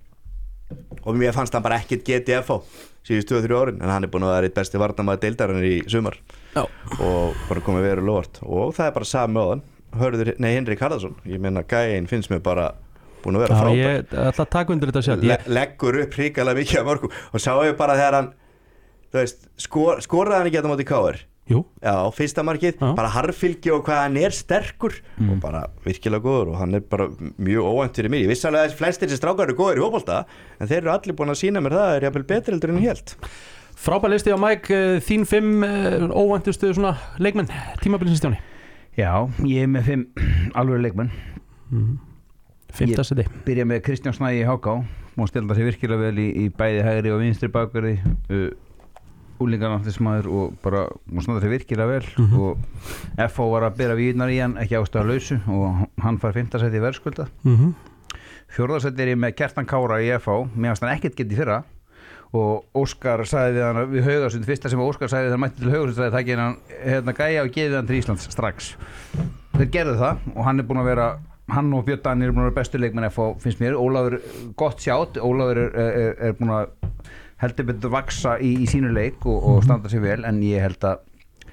Rapp og mér fannst hann bara ekkert geti F H síðustu tvö þrjú árin en hann er búin að vera eitt besti varnarmaður deildarinnar í sumar Já. Og bara komið verulega vart og það er bara sami á hann Hörður, nei Henrik Harðarsson ég meina gæinn finnst mér bara búin að vera frábær ég ætla að taka undir þetta sjálf Le- leggur upp hrikalega mikið af mörgum og sáu við bara þegar hann þú veist, skor, skoraði hann ekki að það móti K R Jú Já, fyrsta markið, Já. bara harðfylgi og hvað hann er sterkur mm. og bara virkilega góður og hann er bara mjög óvænt fyrir mér ég vissi alveg að flestir sem strákar eru góður í fótbolta en þeir eru allir búin að sína mér það er jafnvel betri heldur en ég held Frábær listi á Mike, þín fimm óvæntustu svona leikmenn tímabilsins Stjáni Já, ég er með fimm alveg leikmenn mm. Fimmta seti Ég byrja með Kristján Snæ í H K Má stelda sig virkilega vel í, í bæði hægri og vinstri bakverði uh, úlingarnáttismæður og bara má stelda sig virkilega vel mm-hmm. og F H var að bera víðnar í hann ekki ástæða lausu og hann fær fimmta seti í verðskulda mm-hmm. Fjórða seti er ég með Kjartan Kára í F H mér fannst hann ekkert getið fyrra og Óskar sagði við hann við Haugasund fyrsta sem Óskar sagði þegar hann mætti til Haugasund sagði það ekki hann hérna gæja og geði hann til Íslands strax þeir gerðu það og hann er búin að vera hann og Björn Danir er búin að vera bestu leikmenn F H finnst mér Ólafur gott sjátt Ólafur er, er, er búin að heldur betur vaksa í, í sínu leik og, og standa sig vel en ég held að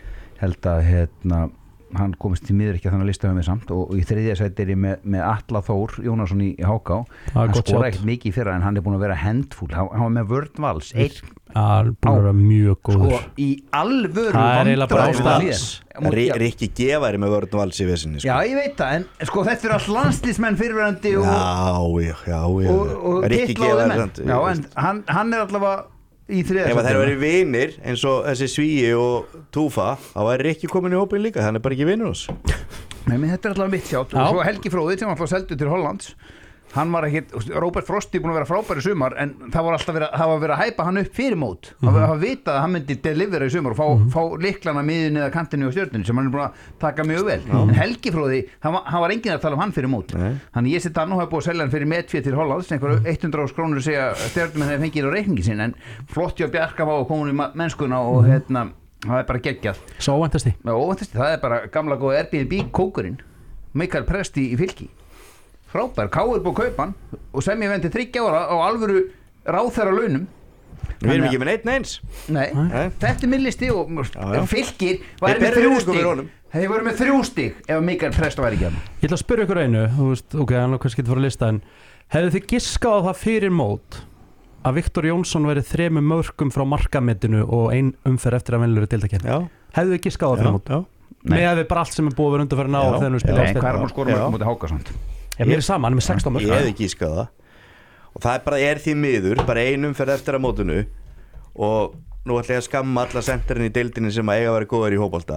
held að hérna hann komist til miður ekki að þannig að lista hjá mig samt og, og í þriðja sæti er ég með, með Atla Þór Jónasson í, í Há Ká hann skora ekkert mikið í fyrra en hann er búin að vera handfúl hann, hann var með Vörn Vals einn hann er búin að vera mjög góður sko í alvöru það er eiginlega bara ástæðan Rikki Geværi með Vörn Vals í vesinni sko. Já ég veit það en sko þetta er all landslísmenn fyrirverandi og, já, já, já, og, og Rikki Geværi já en hann, hann er allavega í þriðja ef þeir eru vinir eins og þessi Svíi og Túfa þá er Rikki komin í hópin líka hann er bara ekki vinur oss Nei, menn þetta er alltaf mitt sjátt og svo Helgi Fróði sem alltaf seldu til Hollands hann var ekki, Róbert Frosti búin að vera frábæri í sumar en það var alltaf verið, það var verið að hæpa hann upp fyrir mót það var að vita að hann myndi delivera í sumar og fá, mm-hmm. fá liklana miðun eða kantinu og stjörninu sem hann er búin að taka mjög vel mm-hmm. en Helgi Fróði, hann var, hann var enginn að tala um hann fyrir mót mm-hmm. þannig ég sitt hann og hafa búið að selja hann fyrir metfér til Hollands einhverju hundruð krónur segja stjörnum þegar fengið á reikningi sinn en flott hjá Bjarka var og komin í mennskuna og mm-hmm. hérna, það er bara geggjað svo óvæntasti óvæntasti, það er bara gamla góða Airbnb kókurinn Mikael Presti í Fylki frábær, Káur búið kaupan og sem ég vendi þriggja ára á alvöru ráðherra launum við erum ekki með neitt neins nei, Nei. þetta er minn listi og já, já. Fylkir var með þrjú stig þeir voru með þrjú stig ef Mikael Presti væri ekki að ég ætla að spyrja ykkur einu þú veist, ok, hann er kannski ekki fara að lista en hefðu þið giskað á það fyrir mót að Viktor Jónsson verið þremur mörkum frá markametinu og ein umferð eftir að venlur deildakeppni hefðu þið giskað á það fyrir mót með að við bara allt sem er búið að vera undanfæri ná þegar við spila hvað er að skora mörgum út í Hákasamt ég er saman, hann er með sextán mörg ég hefði giskað það og það er bara er því miður bara einum fyrir eftir að mótinu og nú ætla ég að skamma alla senterinn í deildinni sem að eiga að vera góður í hópbolta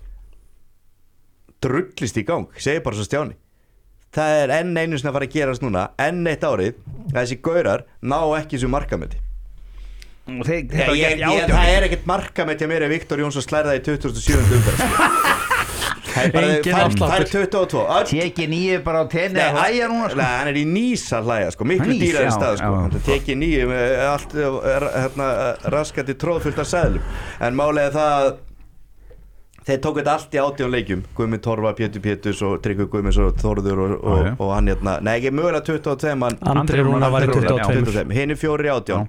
drullist í gang segi bara svo Stjáni það er enn einu sem að fara að gerast núna enn eitt árið þessi gaurar ná ekki þessu markameti Þeir, ja, ég, ég, það er ekkert markameti að mér ef Viktor Jónsson slærði það í tuttugasta og sjöunda umferð það er tuttugu og tvö teki nýju bara á tenni að hlæja núna sko. hann er í Nýs að hlæja sko, miklu dýrari stað sko. teki nýju með allt hérna, raskandi tróðfullt af seðlum en málega það þeir tók þetta allt í átján leikjum Guðmi Torfa, Pétur Péturs og Tryggvi Guðmunds og Þórður og, og, og hann hérna, nei ekki mögulega tuttugu og tvö Andri Rúnar var í tuttugu og tvö hinn er fjórir í átján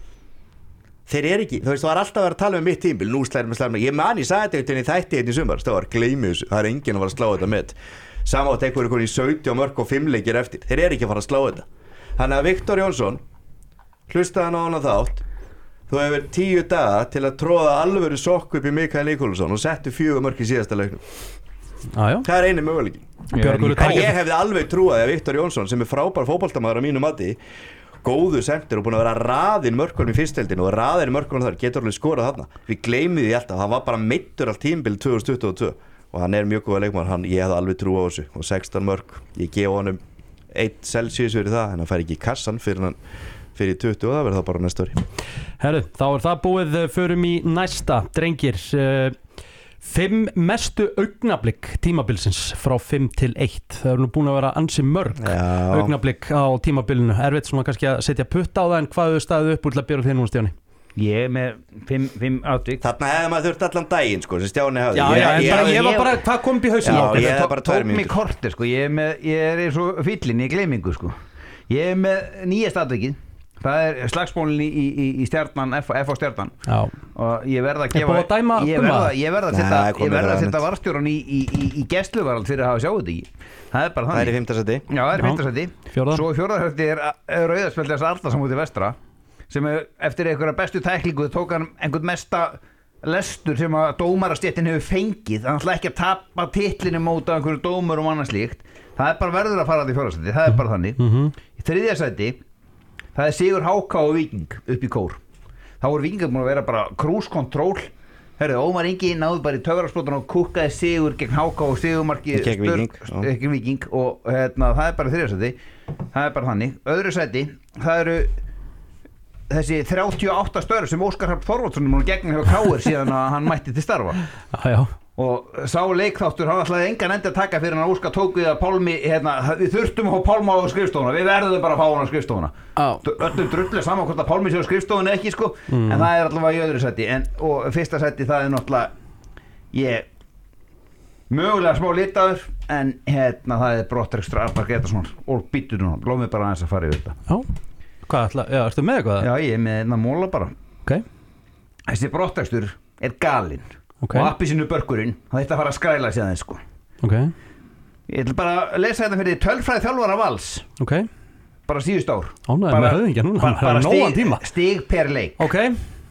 þeir eru ekki, þú veist, það var alltaf að vera að tala um mitt tímbil, nú slæðir með slæðir með, ég man í sagði þetta í þætti hérna í sumar, stóðar, gleymi þessu, það er enginn að fara að slá þetta með samátt eitthvað er í sautján mörg og fimm leikir eftir, þeir eru ekki að fara að slá þetta þannig að Viktor Jónsson hlustaði hann á hann að þátt þú hefur tíu daga til að tróða alvöru sokk upp í Mikael Nikolsson og settu fjögur mörg í síðasta leiknum ah, það er einu möguleiki ég hefði alveg trúað að Viktor Jónsson sem er frábær fótboltamaður á mínu mati góðu sendir og búin að vera raðinn mörkunum í fyrsteldinu og raðinn mörkunum þar getur alveg skorað þarna við gleymið því alltaf, hann var bara meiddur allt tímabil tvö þúsund tuttugu og tvö og hann er mjög góða leikmaður, hann, ég hefði alveg trú á þessu og sextán mörk, ég gef honum eitt Celsius fyrir það, en hann fær ekki í kassan fyrir hann fyrir tuttugu og það verður það bara næsta ári Herru, þá er það búið, förum í næsta drengir uh, Fimm mestu augnablik tímabilsins frá fimm til eitt það er nú búin að vera ansi mörg Já. augnablik á tímabilinu erfitt svona kannski að setja putta á það en hvað hefur staðið upp úr til að byrja þér núna Stjáni? Ég er með fimm, fimm atvik þarna hefði maður þurft allan daginn sko sem Stjáni hafði Já, ég, já, en ég, bara, ég, ég var bara, hvað kom upp í hausinn? Já, ég hefði bara tvær tók mig mínútur kortir sko, ég er með, ég er eins og fyllin í gleymingu sko ég er með nýjast atvikið það er slagsmólin í, í, í stjarnan F á stjarnan Já. og ég verð að gefa búið að dæma ég verð að, ég verð að setja, Nei, ég verð að komið setja varstjóran í, í, í, í gæsluvarald fyrir að hafa sjáðu þetta ekki það er bara það er í þannig fimmta sæti Já, það er í fimmta sæti Fjórða. Svo í fjórða sæti er, er rauðarspjald þess Arla sem út í vestra sem er eftir einhverja bestu tæklingu tók hann einhvern mesta lestur sem að dómarastéttin hefur fengið hann ætla ekki að tapa titlinu móta einhverju dómur og annað slíkt það er bara verður að fara til fjórða sæti það er bara þannig mm-hmm. Í þriðja sæti það er Sigur Há Ká og Víking upp í kór þá voru Víkingar búin að vera bara cruise control herru, Ómar Ingi náðu bara í töfrarsplotan og kúkkaði Sigur gegn Há Ká og Sigurmarki gegn Víking, gegn Víking og hérna, það er bara þriðja sæti það er bara þannig, öðru sæti það eru þessi þrjátíu og átta störf sem Óskar Hrafn Þorvaldsson er múin að gegna hjá Káir síðan að hann mætti til starfa Já, já og sá leikþáttur hann ætlaði engan endi að taka fyrir hann að Óskar tók við að Pálmi hérna, við þurftum að fá Pálma á skrifstofuna við verðum bara að fá hann á skrifstofuna oh. öllum drullir saman hvort að Pálmi sé á skrifstofuna ekki sko mm. en það er allavega í öðru sæti en, og fyrsta sæti það er náttúrulega ég mögulega smá litaður en hérna það er brottrekstur Arnar Gretarsson og býtur nú, lóð mig bara aðeins að fara yfir þetta Já, hvað ætla, já, ertu með eitthvað? Já, ég er með einna móla bara Ok Þessi brottrekstur er galinn okay. og appelsínu börkurinn, það ætti að fara að skræla sig aðeins sko. okay. Ég ætla bara að lesa þetta fyrir tölfræði þjálfara Vals okay. bara síðust ár Ánægður með höfðingja núna, bara, bara nógan tíma stig, stig per leik okay.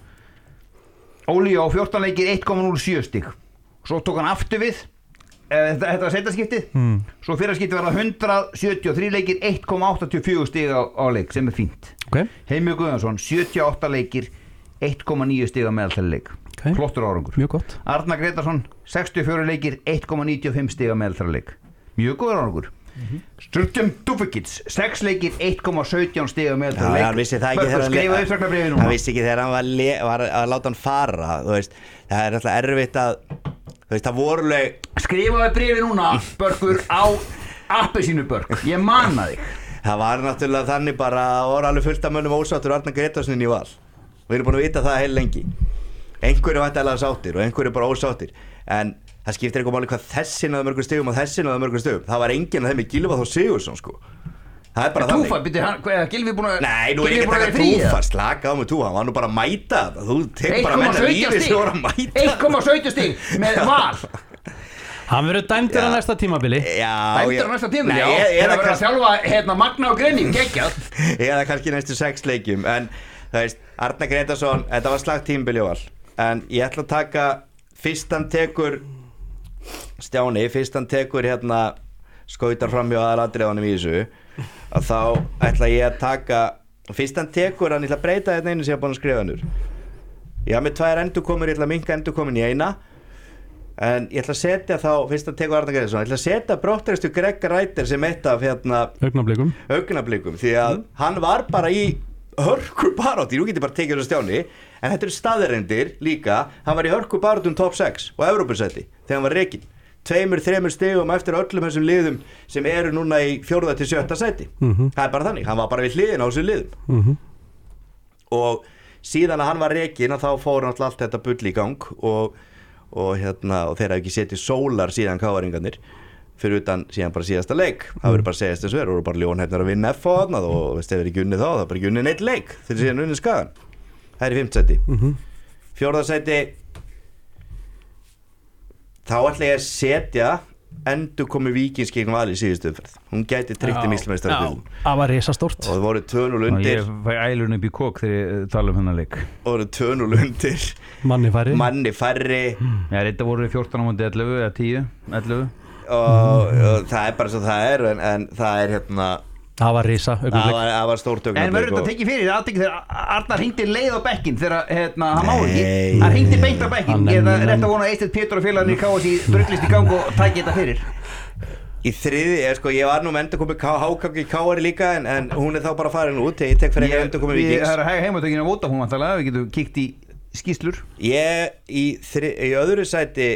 Óli á fjórtán leikir eitt komma núll sjö stig, svo tók hann aftur við Þetta, þetta var seinnaskiptið mm. Svo fyrraskiptið var það hundrað sjötíu og þrír leikir eitt komma áttatíu og fjögur stig á, á leik sem er fínt okay. Heimir Guðjónsson sjötíu og átta leikir eitt komma níu stig á meðaltali leik okay. Flottur árangur Mjög gott Arnar Gretarsson sextíu og fjórir leikir eitt komma níutíu og fimm stig á meðaltali leik Mjög góður árangur mm-hmm. Sturgeon Dufekits sex leikir eitt komma sautján stig á meðaltali leik Hann vissi það ekki þegar Skrifa uppsagnarbréfið núna Hann vissi ekki þegar hann var, le, var að láta hann fara þú veist, það er alltaf erfitt að þú veist, það voruleg Skrifaðu bréfið núna, Börkur, á appelsínu Börk, ég manna þig Það var náttúrulega þannig bara að voru alveg fullt af mönnum ósáttur Arnar Gretarsson í Val Við erum búin að vita það heil lengi Einhverju væntanlega sáttir og einhverju bara ósáttir En það skiptir eitthvað máli hvað þessi náðu mörgum stigum og þessi náðu mörgum stigum Það var enginn að þeim í Gylfa Þór Sigurðsson sko Það er bara þannig Túfa, byrju, hann, hvað er Gylfi búin að Nei, nú er ekki að taka Túfa, slaka á með Túfa Hann var nú bara að mæta þetta Þú tekur bara menna lífið sem voru að mæta eitt komma sautján stig með Val Hann verður dæmdur á næsta tímabili Já, Dæmdur á næsta tímabili, já Þegar verður að þjálfa hérna Magna og Grenning, geggjað Eða kannski næstu sex leikjum En það veist, Arnar Gretarsson Þetta var slagt tímabili og all En ég ætla að taka Fyrst hann tekur Stjáni, fyrst hann tekur hérna skautar fram hjá aðalatriðanum í þessu að þá ætla ég að taka fyrst hann tekur hann, ég ætla að breyta þetta einu sem ég er búin að skrifa hannur ég haf með tvær endurkomur, ég ætla að minka endurkomin í eina en ég ætla að setja þá fyrst hann tekur Arnar Gretarsson, ég ætla að setja bróttaristu Greg Reiter sem eitt af hérna augnablikum, augnablikum því að mm. hann var bara í hörku barátt, ég nú geti bara tekið þessu Stjáni en þetta eru staðarendir líka hann var í hörku barátt um top sex og Evrópusæti þegar hann var rekinn tveimur, þremur stigum eftir öllum þessum liðum sem eru núna í fjórða til sjötta sæti mm-hmm. það er bara þannig, hann var bara við hliðina á þessum liðum mm-hmm. og síðan að hann var rekinn þá fór hann allt þetta bull í gang og, og, hérna, og þeir hafa ekki setið sólar síðan káaringarnir fyrir utan síðan bara síðasta leik mm. það verður bara að segja þess að það voru bara ljónhefnar að vinna F á þarna og veist ef við ekki unnið þá það er bara ekki unnið neitt leik þegar síðan unnið Skagan það er í fimmta sæti mm-hmm. fjórða sæti þá ætla ég að setja endur komi Víkings gegn Val í síðustu umferð hún gæti tryggt um Íslandsmeistaratitilinn það var risastórt og það voru tvö núll undir ég fæ ælun upp í kók þegar ég tala um hennar leik og voru tvö núll undir manni færri manni færri já, þetta voru fjórtán á móti ellefu eða tíu, ellefu og, og það er bara svo það er en, en það er hérna það var risa það var, það var stórt augnablik en verður þetta tekið fyrir það aðtekið þegar Arnar hringdi leið á bekkin þegar hérna, hann má ekki hann hringdi beint á bekkin eða rétt að vona Eysteinn Pétur og félagarnir í K S í druglist í gang og tæki þetta fyrir í þriði, er sko, ég var nú með endur komið hákaki í K-ari líka en, en hún er þá bara farin út þegar ég tek fyrir endur komið Víkings það er heimatökinu á Vodafone vantarlega við getum kíkt í skýslur ég í, þri, í öðru sæti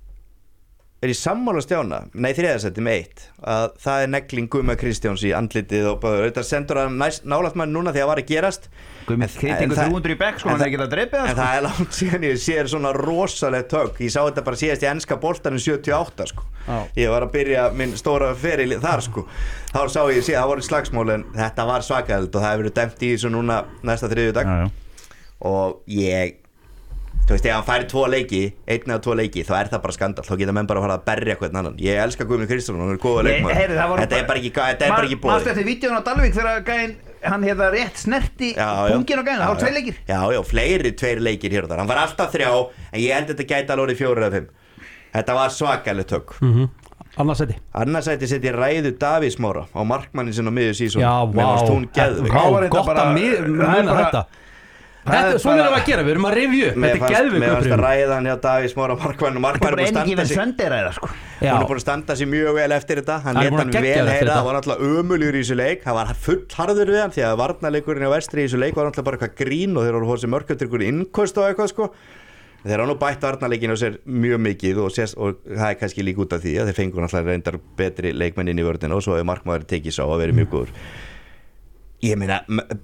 er ég sammála Stjána, nei þriðasæti með eitt að það er negling Guðma Kristjáns í andlitið og bara þetta sendur hann nálægt mann núna því að það var að gerast Guðma Kristjáns þrjú hundruð í bekk sko, hann er ekki að drepa en það er langt síðan ég sér svona rosalegt högg ég sá þetta bara síðast í enska boltanum sjötíu og átta sko. ég var að byrja minn stóra feril þar sko. þá sá ég síðan, það voru slagsmál en þetta var svakæld og það hefur verið dæmt í þessu núna næsta þriðjudag og ég þú veist, ef hann færi tvo leiki einn eða tvo leiki, þá er það bara skandal þá geta menn bara að fara að berja hvern annan ég elska Guðmund Kristjánsson, hann er góða leikmaður þetta er bara ekki, þetta er bara ekki búið maður stætti vídeónu á Dalvík þegar gæinn hann hefða rétt snerti pungin á gæinn það var tvei leikir já, já, fleiri tveir leikir hér og þar hann var alltaf þrjá, en ég held þetta gæti alveg orðið fjórir eða fimm þetta var svakalega tök mm-hmm. Annarsæti Annarsæti seti Ræðu Davíðs Smára á markmannin sinna á miðju sísón já, vá, gott að muna þetta Þetta, svona erum við að gera, við erum að review upp Þetta er geðveikur Mér fannst að ræðan hjá Davíð Smára Markmann og Markmann er búin að standa sig sko. Hún er búin að standa sig mjög vel eftir þetta Hann lét hann vel heyra, það var alltaf ömulur í þessu leik Það var full harður við hann Því að varnarleikurinn á vestri í þessu leik var alltaf bara eitthvað grín Og þeir voru hóðsum mörgöftryggur innkost og eitthvað sko. Þeir hafa nú bætt varnarleikin á sér mjög mikið og, sést, og það er kannski líka út af því að þeir fengur alltaf reyndar betri leikmenn inn í vörðina og svo hefur markmaður tekið sá að vera mjög góður Ég meina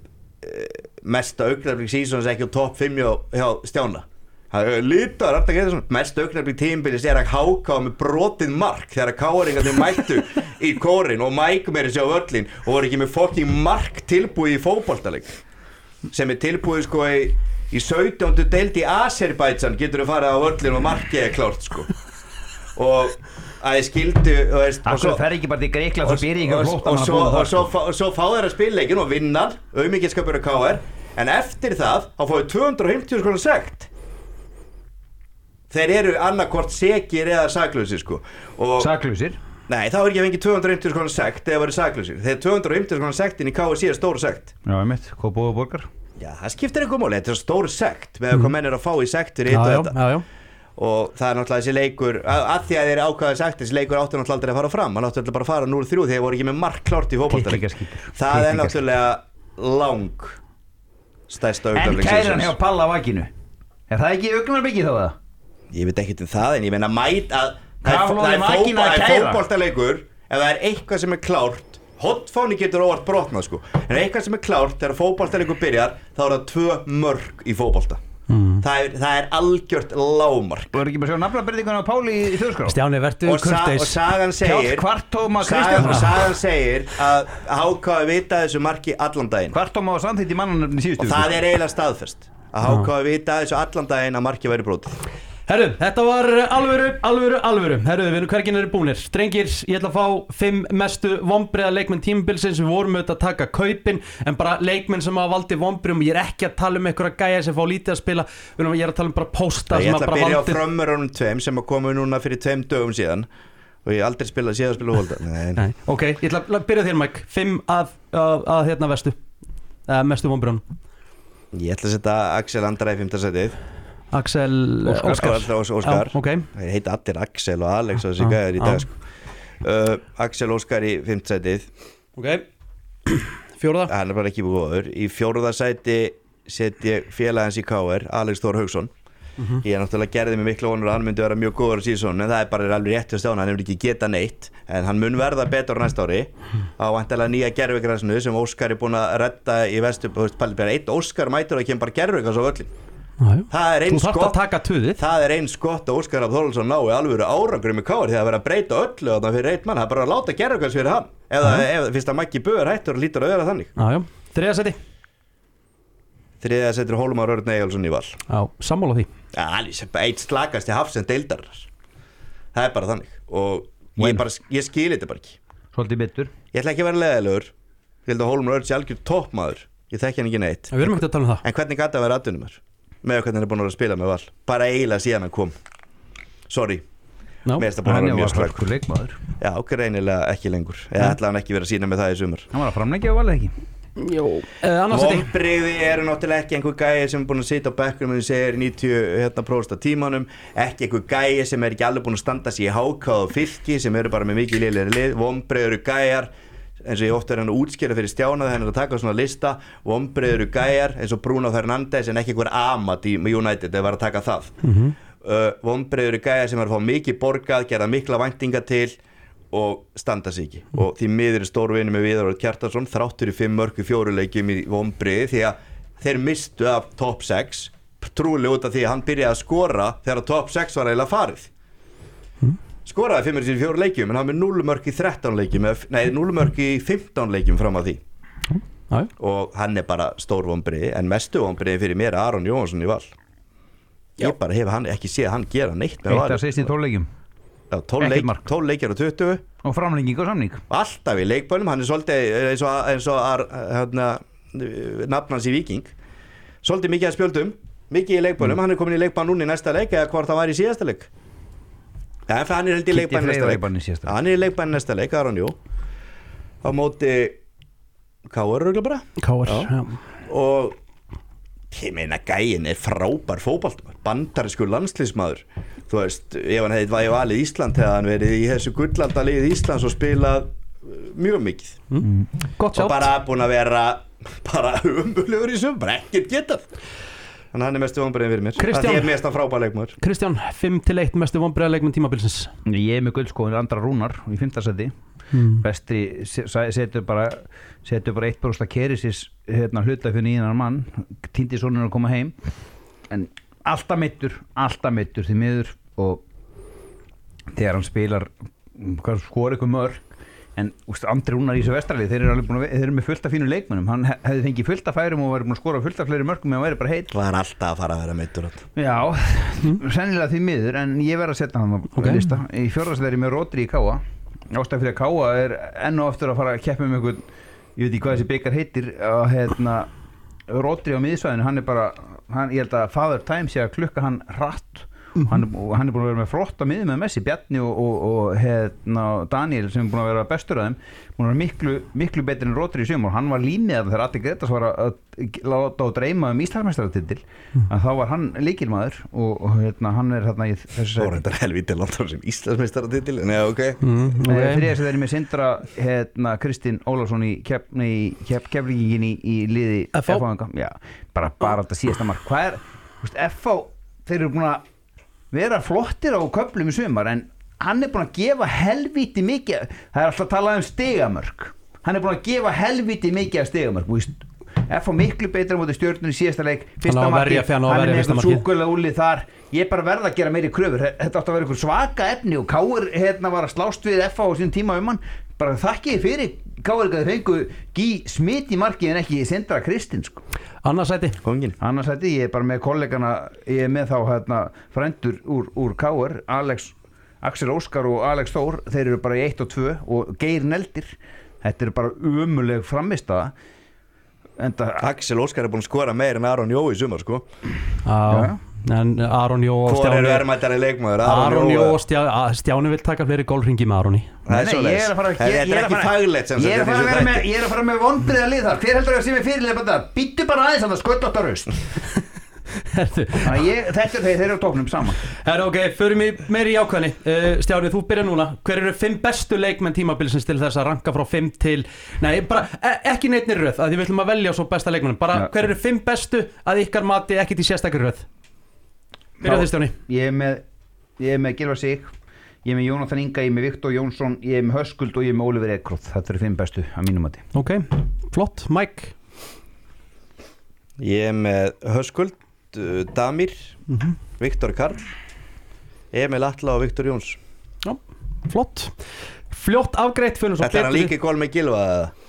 mesta augnablik sísons ekki á topp fimm hjá, hjá Stjána lítar Arnar Gretarsson mesta augnablik tímabilis er að háka með brotið mark þegar káringarnir mættu í kórin og mæku meiri sér á völlin og voru ekki með fucking mark tilbúið í fótboltaleik sem er tilbúið sko í í sautjándu deild í Azerbaijan getur þú farið á völlin og markið er klárt sko og að ég skildu það fer ekki bara til Grikklands og byrja ykkur flótta og svo, og svo, og svo fá þeir að spila leikin og vinna auðmikilskapur og K R en eftir það þá fáið tvö hundruð og fimmtíu krónur sekt þeir eru annarkvort sekir eða saklausir sko og saklausir? Nei, þá er ekki að fengið tvö hundruð og fimmtíu krónur sekt eða verið saklausir þegar tvö hundruð og fimmtíu krónur sektin í K S I er stóra sekt Já, ég mitt, hvað búið borgar? Já, það skiptir einhver máli, þetta er stóra sekt með mm. hvað menn er að fá í sektir já, já, já, já. og það er náttúrulega þessi leikur að, að því að þeir ákvaða sagt þessi leikur áttu náttúrulega aldrei að fara fram hann áttu alltaf bara að fara núll þrjú þegar þeir voru ekki með mark klárt í fótbolta það er náttúrulega lang stærsta augnablik en kæran hjá Palla vakinu er það ekki augnablikið þá það? Ég veit ekkert um það en ég meina mæt að það er fótboltaleikur ef það er eitthvað sem er klárt hotfáni getur óvart brotnað sko en eitthvað sem er klárt þegar fótboltaleikur byrjar þá er það tvö mörk í fótbolta Mm. Það, er, það er algjört lágmark og er ekki bara sjá nafnabreytingun á Páli í þjóðskrá Stjáni verður og, sa, og sagan segir sagan, sagan segir að H K vita þessu marki allan daginn Kvartóma var samþýtt í mannanöfni síðustu og það er eiginlega staðfest að H K vita þessu allan daginn að marki væri brotið Herru, þetta var alvöru, alvöru, alvöru Herru, við erum hverginn eru búnir Drengir, ég ætla að fá fimm mestu vombriða leikmenn tímabilsins Við vorum auðvitað að taka kaupin En bara leikmenn sem hafa valdið vombriðum Ég er ekki að tala um einhverja gæja sem fá lítið að spila Ég er að tala um bara pósta Ég ætla að byrja á frömmurunum tveim sem að koma núna fyrir tveim dögum síðan Og ég aldrei spila, síðan spila hólda Nei. Nei, ok, ég ætla að byrja þér Mike Fimm að, að, að hérna vestu uh, Mestu vombriðum Ég ætla að setja Axel Andra í fimmta sætið Axel Óskar, Óskar. Óskar. Já, okay. Það heita allir Axel og Alex og þessi gæðir í dag sko. uh, Axel Óskar í fimmta sætið Ok, fjórða Hann er bara ekki búið Í fjórða sæti set ég félagans í K R Alex Þór Hauksson mm-hmm. Ég er náttúrulega gerði mig miklu vonur að hann myndi vera mjög góður á síðan en það er bara alveg rétt hjá Stjána hann hefur ekki getað neitt en hann mun verða betur næsta ári á vantilega nýja gervigræsinu sem Óskar er búin að redda í vestu eitt Óskar mætur að kemur bara gervigræs á völlin Það er eins gott Það er eins gott að Óskar Rafn Þórhallsson nái alvöru árangur með K R þegar að vera að breyta öllu þarna fyrir eitt mann, það er bara að láta gera eitthvað fyrir hann eða ef fyrst að Maggi Bö er hættur og lítur að vera þannig Já, já, þriðja seti Þriðja seti er Hólmar Örn Eyjólfsson í Val Já, sammála því Já, eitt slagasti hafsend deildarinnar Það er bara þannig og ég, bara, ég skil þetta bara ekki Svolítið bittur Ég ætla ekki að vera leiðilegur Ég held að Hólmar Örn sé algjör toppmaður Ég þekki hann ekki neitt Við erum ekki að tala um það En hvernig gæti að vera atvinnumar með hvernig hann er búin að vera að spila með Val bara eiginlega síðan hann kom Sorry no. Mér finnst það búin að vera mjög slagur leikmaður Já, greinilega ekki lengur Ég ætla hann ekki verið að sína með það í sumar Hann var að framlengja á Val ekki Jó uh, Vonbrigði eru náttúrulega ekki einhver gæi sem er búin að sitja á bekkunum og segir níutíu hérna, prósent af tímanum ekki einhver gæi sem er ekki alveg búin að standa sig í H K og Fylki sem eru bara með mikið lélegri lið Vonbrigði eru gæjar eins og ég ofta er hann að útskýra fyrir Stjána þegar hann er að taka svona lista Vonbrigði eru gæjar eins og Bruno Fernandes en ekki einhver Amat í United eða var að taka það mm-hmm. uh, Vonbrigði eru gæjar sem er að fá mikið borgað gera mikla væntinga til og standa sig ekki mm. og því miður er stórvinni með Viðar Örn Kjartansson þráttur í fimm mörku fjóruleikjum í Vonbrigði því að þeir mistu af top sex trúlega út af því að hann byrjaði að skora þegar top sex var eiginlega farið mm. skoraði fimm mörk í fjóru leikjum en hann með núll mörk í þrettán leikjum nei núll mörk í fimmtán leikjum fram að því mm. og hann er bara stór vonbrigði en mestu vonbrigði fyrir mér er Aron Jóhansson í Val ég bara hef hann ekki séð hann gera neitt með Val eitt af sextíu tólf leikjum Já, tólf leikjar og tuttugu og framlenging og samning alltaf í leikbönum, hann er svolítið eins og, eins og ar, hérna, nafnans í Víking svolítið mikið að spjöldum mikið í leikbönum, mm. hann er komin í leikbann núna í næsta leik eða hvort hann var í síðasta leik ja, hann er held í leikbann næsta leik ja, hann er í leikbann næsta leik, Aron Jó á móti K R röglega bara K R, já, já. og ég meina gæin er frábær fótboltamaður bandarískur landsliðsmaður þú veist, ef hann hefði væði valið Ísland hefði hann verið í þessu gullaldalið Íslands og spilað mjög mikið mm. og bara búin að vera bara umbulegur í sum bara ekkert getað þannig að hann er mestu vonbrigðin fyrir mér Kristján, það er mest að frábær leikmaður Kristján, fimm til eitt mestu vonbrigða leikmenn tímabilsins Ég er með guldskóðin Andra Rúnar í fimmta sæti mm. Bestri setur bara setur bara eitt prósent að Kerisis hérna hluta fyrir nýjan mann týndi sonur að koma heim en alltaf meittur, alltaf meittur því miður og þegar hann spilar skor eitthvað mörg en úst, Andri Rúnar í þessu vestrali þeir eru, búin að, þeir eru með fullt af fínu leikmönnum hann hefði fengið fullt af færum og væri búin að skora fullt af fleiri mörgum en hann væri bara heill Það er alltaf að fara að vera meittur Já, sennilega því miður en ég verð að setja hann á okay. lista í fjórðast er ég með Rodri í Káa ástæð fyrir að Káa er enn og aftur að fara að keppa með einhvern ég veit ekki hvað þessi bikar heitir að hérna Rodri á miðsvæðinu hann er bara, hann, ég held að Father Time sé að klukka hann hratt Mm-hmm. Hann, hann er búin að vera með flotta miði með Messi Bjarni og, og, og hérna, Daniel sem er búin að vera bestur af þeim búin að vera miklu, miklu betri en Rodri í sumar hann var línið þegar Atti Gretas var að láta og dreyma um Íslandsmeistaratitil mm. en þá var hann lykilmaður og, og hérna, hann er hérna í þessu Svo er þetta helvítið langt sem Íslandsmeistaratitil en já, ok mm, okay. Fyrir þess að þeir eru með Sindra hérna, Kristinn Ólafsson í keflingin í, í liði F H Já, bara, bara þetta síðasta mark hvað er, veist, F H þeir eru búin að vera flottir á köflum í sumar en hann er búin að gefa helvíti mikið það er alltaf að tala um stigamörk hann er búin að gefa helvíti mikið af stigamörk F H miklu betra mútið Stjörnunni í síðasta leik fyrsta marki, hann er með eitthvað súkulega úlið þar ég bara verða að gera meiri kröfur þetta átti að vera eitthvað svaka efni og Káur hérna var að slást við F H á sín tíma um hann bara þakkiði fyrir Káur að þeir fengu Gí Smit í marki en ekki Sindra Kristinn sko Annarsæti Annarsæti, ég er bara með kollegana ég er með þá hérna frændur úr, úr Káur, Alex Axel Óskar og Alex Þór, þeir eru bara í eitt og tvö og Geir Neldir þetta er bara umuleg framistaða Enda, Axel Óskar er búin að skora meir en Aron Jó í sumar sko Já, en Aron Jó og Hvor eru verðmættari leikmaður Aron Jó og Stjáni Stjáni vil taka fleiri gólfringi með Aroni Það er svoleiðis. Ég er að fara Þetta er ekki faglegt sem Ég er sagt að í fara þessu með þætti. ég er að fara með vonbriða lið þar hver heldur að sé með fyrirlega bara býttu bara aðeins að það sköllóttar raust Þannig ég þetta er þeir þeir eru á tóknum saman Herra, ok, förum við meiri í ákveðni uh, Stjáni, þú byrjar núna Hver eru fimm bestu leikmenn tímabilsins til þess að ranka frá fimm til Nei, bara e ekki neitt nýr röð að því við ætlum að velja svo besta leikmenn bara ja. Hver eru fimm bestu að ykkar mati ekkit í sérstakri röð Byrja þið Stjáni Ég er með ég er með Gylfa Sig Ég er með Jónatan Inga, ég er með Viktor Jónsson ég er með Höskuld og ég er með Oliver Ekroth þetta eru fimm bestu að mínum mati Ok, flott, Mike Ég er með Höskuld Damir, mm-hmm. Viktor Karl Emil Atla og Viktor Jóns Já, flott Fljótt afgreitt fyrir Þetta er hann líka í gól með Gylfa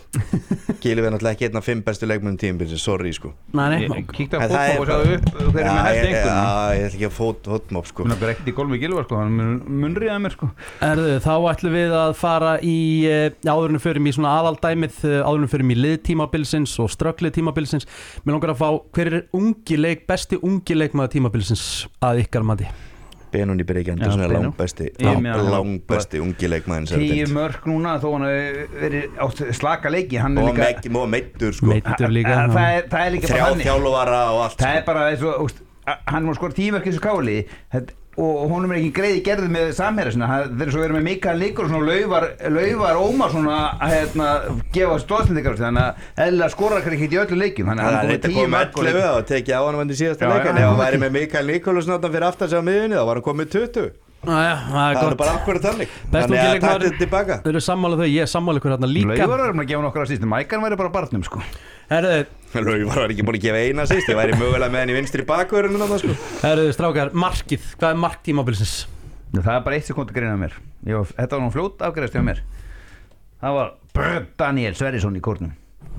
Gylfi er náttúrulega ekki einn af fimm bestu leikmennum tímabilsins, sorry sko Nei, nei Ég kíkti á En það fótmop og er sjáðu upp hver er með hægt Já, einhvern ég ætla ekki að fót, fótmop sko Hún er bara ekkert í gól með Gylfa sko hann mun, munriða mér sko Erðu, þá ætlum við að fara í uh, áðurinn förum í svona aðaldæmið uh, áðurinn förum í liðtímabilsins og strögglið tímabilsins Mér langar að fá hver er ungi leik besti ungi leikmaður tímabilsins að ykkar mati Benóni Birgir sem er langbesti langbesti ungi leikmaðurinn tíu mörk núna þó hann verið átt slaka leiki hann er og líka og meiddur sko meiddur líka það er, það er líka bara þrjá þjálfara og allt það er bara eins og úst, hann múið skora tíu mörk í þessu káli og honum er ekki greiði gerði með samherja sinna þeir eru svo verið með Mikael Líkur og svona laufar, laufar Ómar svona að hérna, gefa stóðsendikar þannig að eðlilega skorar ekki í öllu leikjum þannig að hann er komið með ellefu og tekið á hann vann í síðasta leikin ef hann væri með Mikael Líkur og svona fyrir aftan sig á miðunni þá var hann komið tuttugu Aja, það er bara akkurat þannig þannig að takk þetta tilbaka þau eru sammála þau, ég er sammála ykkur hérna líka Laufar er að gefa nokkur að síst Mækan væri bara barnum sko Herðu Laufar var ekki búin að gefa eina síst ég væri mögulega með henni vinstri bakvörðunum sko. Herðu strákar, markið, hvað er mark tímabilsins? Það er bara eitt sekúnd að greina mér var, Þetta var nú fljót afgreðast hjá mér Það var Bröð Daniel Sverrisson í kórnum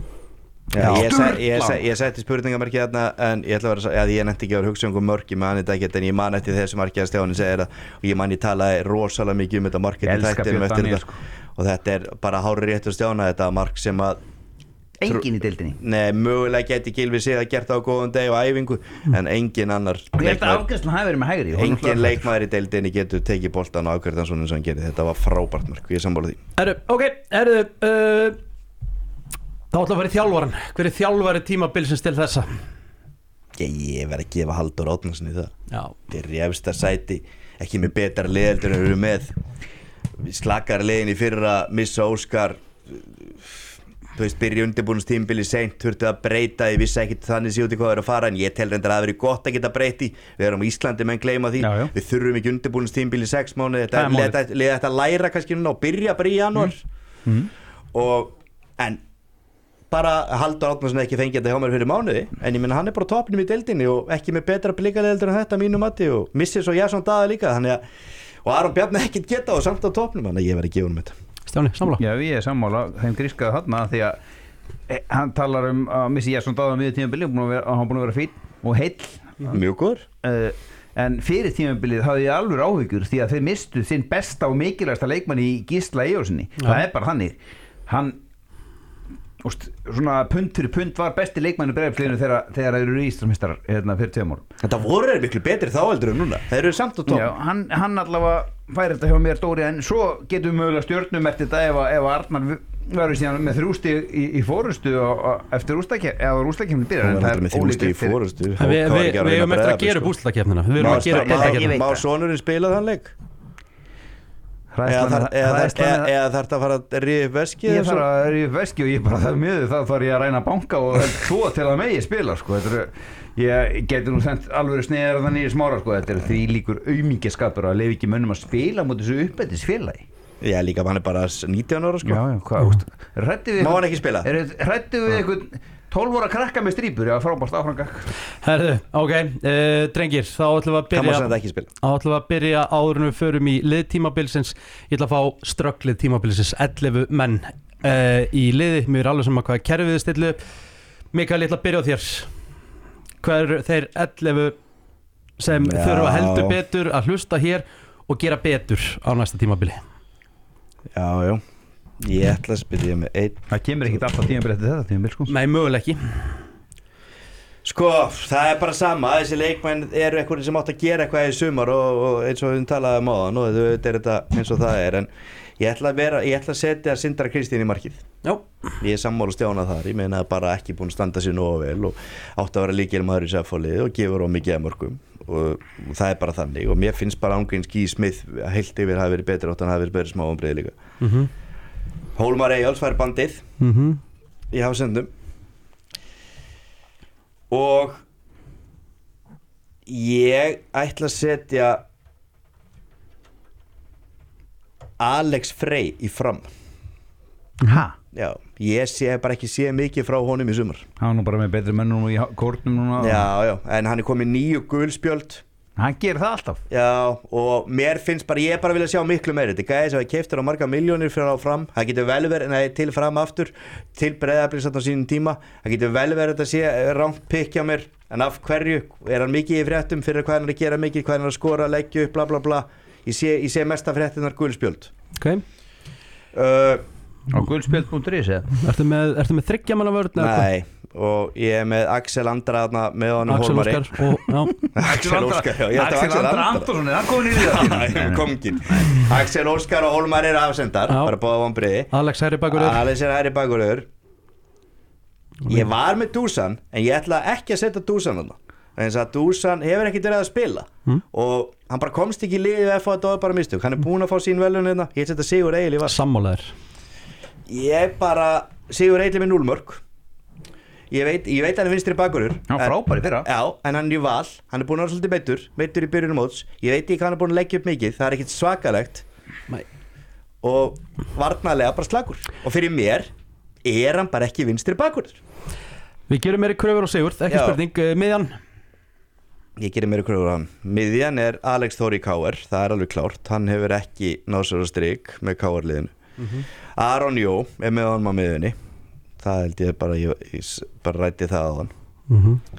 Já, ég, se, ég, se, ég setti spurningamarki þarna en ég ætla að vera að ég nefndi ekki að vera hugsa um mörki með hann þetta ekkert en ég man eftir þessu marki að Stjáni segir það og ég man ég talaði rosalega mikið um þetta marki sko. og þetta er bara hári rétt á Stjána þetta mark sem að engin í deildinni Nei, mögulega geti Gylfi sig að gert það á góðum deg og æfingu en engin annar Ég held að afgræslan hafi verið með hægri Engin leikmaður í deildinni getur tekið boltan og afgrætt hann svona eins og hann gerir þetta var frábært mark, ég er sammála því Herru, ok, herru uh, þá ætla að vera þjálfaran hver er þjálfari tímabilsins til þessa? Ég, ég verð að gefa Halldór Árnason í það Já Þetta er í efsta sæti ekki með betra liðeldur en við erum með slakara liðin í fyrra missa Óskar þú veist, byrja undirbúningstímabili seint þurftu að breyta, ég vissi ekkert þannig séu út í hvað það er að fara en ég tel reyndar að það veri gott að geta breyti við erum á Íslandi menn gleyma því já, já. Við þurfum ekki undirbúningstímabili sex mánuði þetta er liða þetta að læra kannski núna og byrja bara í janúar mm. Mm. og en bara Halldór Árnason ekki fengið þetta hjá mér fyrir mánuði en ég minna hann er bara topnum í deildinni og ekki með betra blikalegildur en þetta mínu mati og missir svo Jason Daða líka þannig að og Aron Bjarni ekkert geta og samt á topnum þannig að ég verði að gefa honum þetta Stjáni, sammála? Já, ég er sammála, þeim grískaði þarna því að e, hann talar um að missi ég svona dáðan við tímabili og hann búin að vera fín og heill Mjög góður uh, en fyrir tímabilið hafði ég alveg áhyggjur því að þeir mistu sinn besta og mikilvægsta leikmann í Gísla Eyjólfssyni það er bara þannig hann úst, svona pund fyrir pund var besti leikmann í Breiðabliksliðinu þegar þegar þeir eru Íslandsmeistarar hérna fyrir tveim árum. Þetta voru þeir miklu betri þá heldur en núna Þeir eru samt og tóm Já, hann, hann allavega færi þetta hjá mér Dóri en svo getum við mögulega stjörnum eftir þetta ef, ef Arnar verður síðan með þrjústi í, í fórustu eftir úrstakefni byrjar en það er ólíkt eftir Við hefum eftir að gera upp úrstakefnina Við erum að gera upp úrstakefnina Má sonurinn spila þann leik? Eða þarf þetta að fara að ríða upp veski? Ég þarf að ríða upp veski og ég bara það miður þá þarf ég að ræna banka og svo til að megi spila sko. er, ég geti nú sendt alveg sneðar þannig í smára sko. Þetta er því líkur aumingiskapur að leif ekki mönnum að spila mútið þessu uppættis félagi Já líka hann er bara nítján ára sko. Já, já, hvað, mm. Má hann ekki spila? Hrættu við einhvern tólf ára krakka með strípur, já frábært áfranga Herðu, ok, uh, drengir þá ætlum við að byrja þá ætlum við að byrja áður en við förum í lið tímabilsins ég ætla að fá strögglið tímabilsins ellefu menn uh, í liði, mér er alveg sem að hvað kerfið þið stillu Mikael, ég ætla að byrja á þér hvað eru þeir ellefu sem já. Þurfa heldur betur að hlusta hér og gera betur á næsta tímabili Já, já Ég ætla að spyrja með einn Það kemur ekkert alltaf tímabil eftir þetta tímabil sko. Nei, möguleg ekki Sko, það er bara sama Þessi leikmenn eru eitthvað sem átt að gera eitthvað í sumar og, og eins og við talaðum á það og þetta er þetta eins og það er en ég ætla að, vera, ég ætla að setja Sindra Kristín í markið Já Ég er sammála Stjána þar Ég meina bara ekki búin að standa sér nógu vel og átt að vera lykilmaður í seffólið og gefur á mikið að mörgum og, og það er bara þannig og mér finnst bara ángríns Gí Smith heilt yfir hafi verið betri átt hann hafi verið betri smá ombriði líka mm-hmm. Hólmar Eyjólfs fær bandið mm-hmm. í Hafsendum og ég ætla að setja Alex Frey í Fram Ha? Já, ég sé bara ekki sé mikið frá honum í sumar Hann er nú bara með betri mönnum í kórnum núna Já, já, en hann er komið níu gulspjöld Hann gerir það alltaf Já, og mér finnst bara, ég bara vilja sjá miklu meiri Þetta er gæði sem hefur keyptur á marga miljónir fyrir á Fram Það getur vel verið, nei, til Fram aftur til Breiðabliks á sínum tíma Það getur vel verið að þetta sé rangt pikk hjá mér En af hverju, er hann mikið í fréttum fyrir hvað hann er að gera mikið, hvað hann er að skora, leggja upp, bla bla bla Ég sé, ég sé mesta fréttinnar gulspjöld Ok uh, Á gulspjöld punktur is eða? Ertu með, ertu með þriggja manna vörn? Nei, og ég er með Axel Andra þarna með honum Hólmari Axel Óskar og, Axel Óskar, já, ég ætti Axel Andra Antorsson, hann kom inn í það Komginn Axel Óskar og Hólmari er afsendar Já. bara báða vonbriði Alex Hæri Bagurður Alex er hæri bagurður Ég var með Dusan en ég ætla ekki að setja Dusan þarna eins að Dusan hefur ekkert verið að spila mm. og hann bara komst ekki í liðið F H þetta var bara mistök, hann er búinn að fá sín velun hérna, ég setja Sigur Egil í vass Sammálaður Ég bara, Sigur Egil er með núll mörk Ég veit, ég veit að hann er vinstri bagurður Hann frábær í fyrra Já, en hann er í val, hann er búinn að vera svolítið meiddur meiddur í byrjunum móts, ég veit ekki hvað hann er búinn að leggja upp mikið það er ekkert svakalegt Nei. og varnarlega bara slagur og fyrir mér er hann bara ekki vinstri bagurður Við gerum meiri kröfur og Sigurð, ekki Já. spurning uh, miðjan Ég gerir meiri kröfur á hann Miðjan er Alex Þóri K R, það er alveg klárt hann hefur ekki náð sér á strik með K R liðinu mm-hmm. Aron Jó er með honum á miðjunni það held ég bara ég, ég bara rætti það á hann mm-hmm.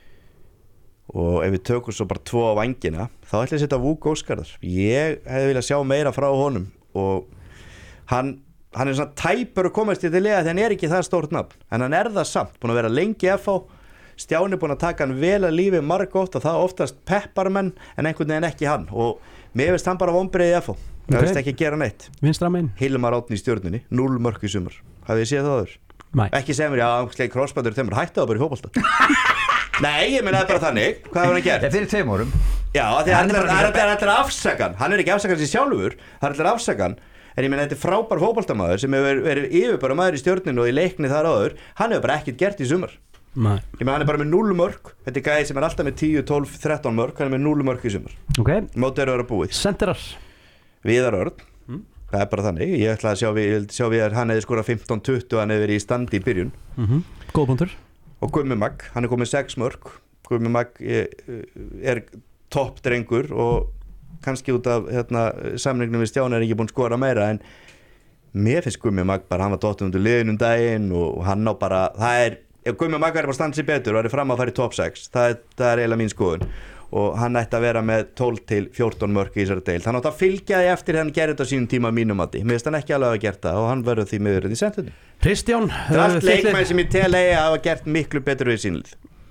og ef við tökum svo bara tvo á vængina þá ætla ég að setja Vúk Óskarðar ég hefði viljað sjá meira frá honum og hann hann er svona tæpur að komast í þetta liða því hann er ekki það stórt nafn en hann er það samt, búin að vera lengi F H Stjáni búin að taka hann vel að lífi margótt og það oftast pepparmenn en einhvern veginn ekki hann og mér veist hann bara vonbreiði F H það veist ekki að gera neitt Vinstra megin Hilmar Árni í Stjörnunni, núll mörk í sumar hafið þið séð það áður? Nei. Ekki segja mér, já, hann krossbændur þeimur hætti það bara í fótbolta Nei, ég meina það bara þannig hvað hefur hann gert? Ég fyrir tveim árum Já, því hann er allir afsakan hann er ekki afsakan sér sjálfur hann er allir afsakan en ég meina þetta er frábær fótboltamaður sem hefur verið yfirbara maður í Stjörnunni og í leikni þar áður hann hefur bara ekkert gert í sumar Nei. Ég meina hann er bara með núll mörk þetta er gæði sem er alltaf með tíu, tólf, þrettán mörk hann er með núll mörk í sumar Ok mótið eru að vera búið Senderar Viðar Örn mm. það er bara þannig ég ætla að sjá við, sjá við að hann hefði skorað fimmtán tuttugu hann hefði verið í standi í byrjun mm-hmm. Góð punktur og Gummi Magg hann er komið sex mörk Gummi Magg er, er topp drengur og kannski út af hérna, samningnum við Stjáni er ekki búinn að skora meira en mér finnst Gummi Magg bara, hann var dottum undir liðinum daginn og hann á bara, það er ef Gummi Magg verður bara standa sig betur og verður fram að fara í top sex, það er, það er eiginlega mín skoðun og hann ætti að vera með tólf til fjórtán mörk í þessari deild, hann átti að fylgja því eftir hann gerði þetta á sínum tíma mínum mati, mér finnst hann ekki alveg að gera það og hann verður því miður í sendunni. Kristján, það er allt leikmenn sem ég tel eigi að hafa gert miklu betur við sínlið.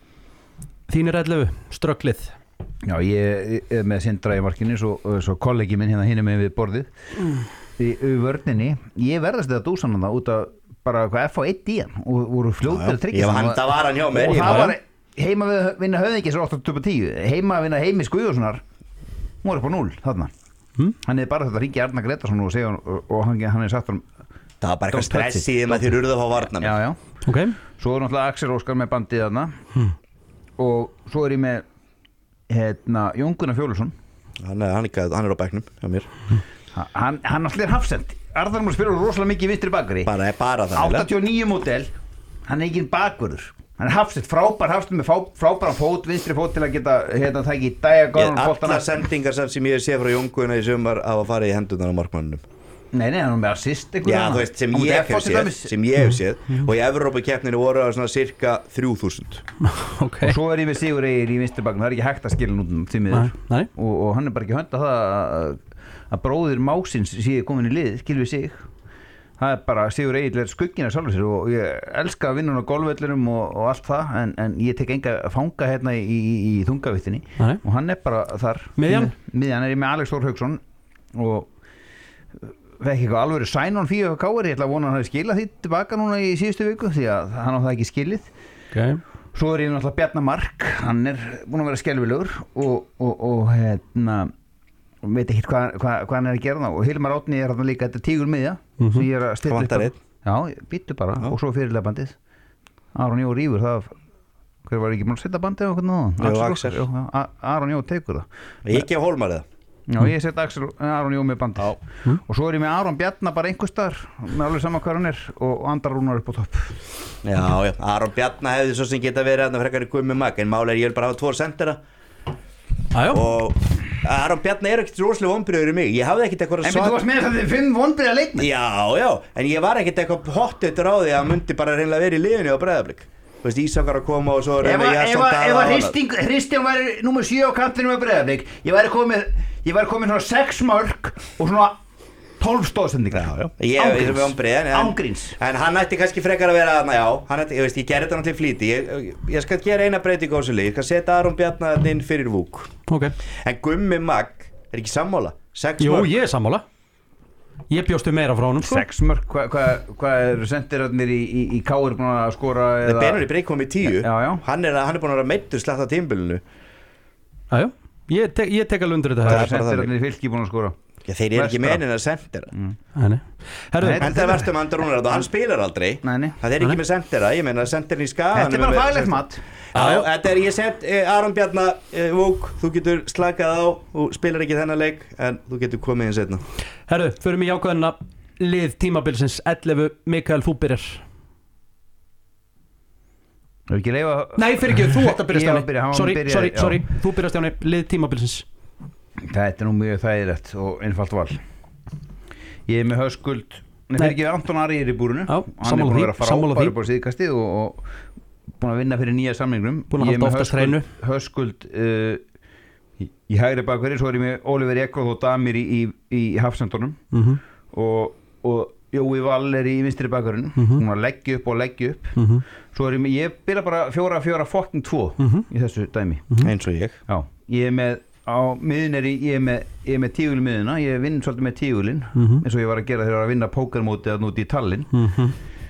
Þínir ellefu, strögglið. Já, ég er með Sindra í markinu svo, svo kollegi minn hérna hinum með við borðið mm. í, í vörninni ég verðast þetta dúsan hann út að bara hvað F á eitt í hann og voru fljóttir að tryggja hann það var hann hjá mér og það var heima við vinna höfðingis átta til tíu heima að vinna Heimis Guðjónssonar hún var upp á núll þarna mm. hann er bara þetta að ringja Arnar Gretarsson og segja og, og hann, hann er sagt hann það var bara eitthvað stress í þeim að þér urðu að fá varna já, já. Okay. Svo er náttúrulega Axel Óskar með bandið þarna hmm. og svo er ég með hérna Jón Gunnar Fjólusson hann er, hann er, hann er á bekknum hjá mér hann, hann allir hafsend Arnar múið spila rosalega mikið vinstri bakari bara, bara áttatíu og níu módel hann er ekki bakvörður hann er hafsend, frábær hafsend með frábæran fót vinstri fót til að geta hérna það ekki í dæja allar sendingar sem ég sé frá Jón Gunnar í sumar að fara í hendunar á markmannunum nei, nei, hann er með assist já, þú veist, sem ég hef séð sem ég hef séð og í Evrópukeppninu voru það svona cirka þrjú þúsund okay. og svo er ég með Sigur Eyir í vinstri baknum það er ekki hægt að skilja nútum því miður og, og hann er bara ekki hönda það að, að bróðir Másins sé komin í lið Gylfi Sig það er bara Sigur Eyir er skuggina sjálfur sér og ég elska að vinna á golfvellinum og, og allt það en, en ég tek enga að fanga hérna í, í, í þungavittinni og hann er bara þar miðjan miðjan er ég með Alex Þór Hauksson og vekk eitthvað alveg Sænon fyrir og káir ég ætla að vona að hann hafi skilað því tilbaka núna í síðustu viku því að hann á það ekki skilið okay. svo er ég náttúrulega Bjarnar Mark hann er búin að vera skelfilegur og, og, og hérna veit ekki hvað hva, hva hann er að gera og Hilmar Átni er hérna líka þetta tígur miðja mm -hmm. sem ég er að stilla upp já, býttu bara já. Og svo fyrirlega bandið Aron Jó Rífur það hver var ekki búin að setja bandið á hvernig Aron Jó tekur það ég gef Hólmar það já, ég set Axel Aron Jó með bandi mm. og svo er ég með Aron Bjarnar bara einhvers staðar með alveg sama hvað hann er og Andra Rúnar upp á topp já, já, Aron Bjarnar hefði svo sem geta verið að frekar í Gummi Magg en máli er ég vil bara hafa tvo sendera og Aron Bjarnar er ekkert rosalega vonbrigður í mig ég hafði ekkert eitthvað en þú varst með það fimm vonbrigða leikmenn já, já, en ég var ekkert eitthvað hottutur á því að hann myndi bara reynilega verið í liðinu á Breiðablik þú veist, Ísakar að koma og svo ef að Kristján væri númer sjö á kantinu með Breiðablik ég væri komið ég væri komið svona sex mörk og svona tólf stóðsendingar ángríns en hann ætti kannski frekar að vera já, hann ætti, ég veist, ég gerði þetta náttúrulega flýti ég, ég skal gera eina breytingu á þessu lið ég skal setja Aron Bjarnar inn fyrir Vúk okay. en Gummi Magg er ekki sammála sex jú, mörk ég er sammála ég bjóstu meira frá honum sko. sex mörk, hvað hva, hva eru sendirarnir í, í, í Káir búin að skora eða Benur í Breik kom í tíu já, já. Hann, er, hann er búin að vera meiddur sletta tímabilinu jájá Ég, te ég tek alveg undir þetta það er sendirarnir í Fylki búin að skora já, þeir eru ekki meinin að sendera mm. Herru, en það verðstum Andra Rúnar og hann spilar aldrei nei, nei. það er ekki með sendera ég meina senderin í Skagan þetta er bara faglegt mat já, þetta er ég sett eh, Aron Bjarnar eh, Vúk, þú getur slakað á og spilar ekki þennan leik en þú getur komið inn setna Herru, förum í jákvæðina lið tímabilsins ellefu Mikael þú byrjar Nei, fyrir ekki, þú átt að byrja Stjáni Sorry, byrja, sorry, sorry, þú byrja Stjáni lið tímabilsins þetta er nú mjög þægilegt og einfalt val ég er með Höskuld Nei, fyrir ekki Anton Ari er í búrinu já, hann er búin að vera frábær upp á síðkastið og, og búin að vinna fyrir nýja samningnum búin að halda oftast hreinu Höskuld uh, í, í hægri bakverði svo er ég með Oliver Ekroth og Damir í, í, í hafsendunum mm -hmm. og, og Jói Vall er í vinstri bakverðinu mm -hmm. hún var að leggja upp og leggja upp mm -hmm. svo er ég með, ég byrja bara fjóra fjóra fucking tvo mm -hmm. í þessu dæmi mm -hmm. eins og ég já, ég er með á miðun er ég, ég er með, ég er með tígul miðuna ég vinn svolítið með tígulinn mm -hmm. eins og ég var að gera þegar ég var að vinna pókermótið að núti í Tallinn mm -hmm.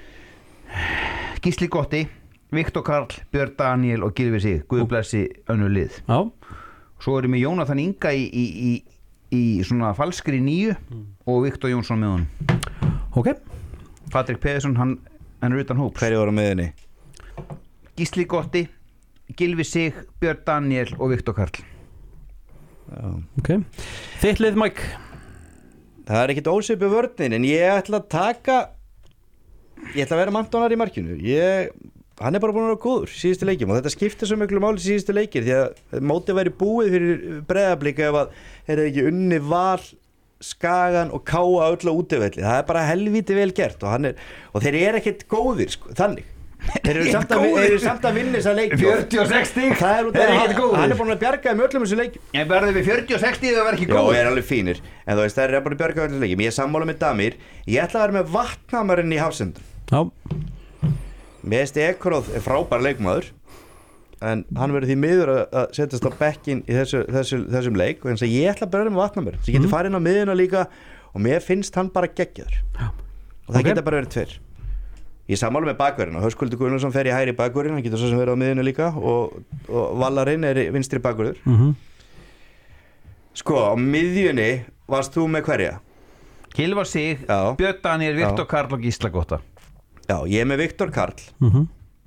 Gísli Gotti, Viktor Karl, Björn Daniel og Gylfi Sig Guð blessi önnur lið já. Svo er ég með Jónatan Inga í, í, í, í svona falskri níu mm. og Viktor Jónsson með honum ok Patrik Pedersen, hann, hann er utan hóps hverju voru miðunni? Gísli Gotti, Gylfi Sig, Björn Daniel og Viktor Karl já. ok þitt lið Mike það er ekkert ósvipu vörnin en ég ætla að taka ég ætla að vera Mantonar í markinu ég, hann er bara búin að vera góður síðustu leikjum og þetta skiptir svo miklu máli síðustu leikir því að mótið væri búið fyrir Breiðablik ef að er ekki unni Val Skagan og Káa öll á útivelli, það er bara helvíti vel gert og, hann er, og þeir eru ekkert góðir sko, þannig þeir eru samt að, eru samt að vinna þessa leik fjörutíu og sex stig, það er út af ekkert góðir. Hann er búin að bjarga með öllum þessu leik En verður við fjörutíu og sex stig það verður ekki Já, góðir er alveg fínir, en þú veist, það er búin að bjarga öllum leikum. Ég er sammála með Damir, ég ætla að vera með Vatnamarinn í Hafsendum. Já. Mér finnst Ekroð er frábær leikmaður, en hann verður því miður að, að setjast á bekkinn í þessu, þessu, þessum leik, og eins að ég ætla að vera með Vatnamarinn, sem getur mm. farið inn á miðjuna líka, og mér finnst hann bara geggjaður. Og það okay. geta bara verið tveir. Ég sammála með bakverðina, Höskuldur Guðmundsson fer í hægri bakverðin, hann getur svo sem verið á miðjunni líka og, og Vallarinn er vinstri bakverður. Mm-hmm. Sko, á miðjunni varst þú með hverja? Gylfa Sig, Já. Björn Daniel, Viktor Karl og Gísla Gotta. Já, ég er með Viktor Karl mm-hmm.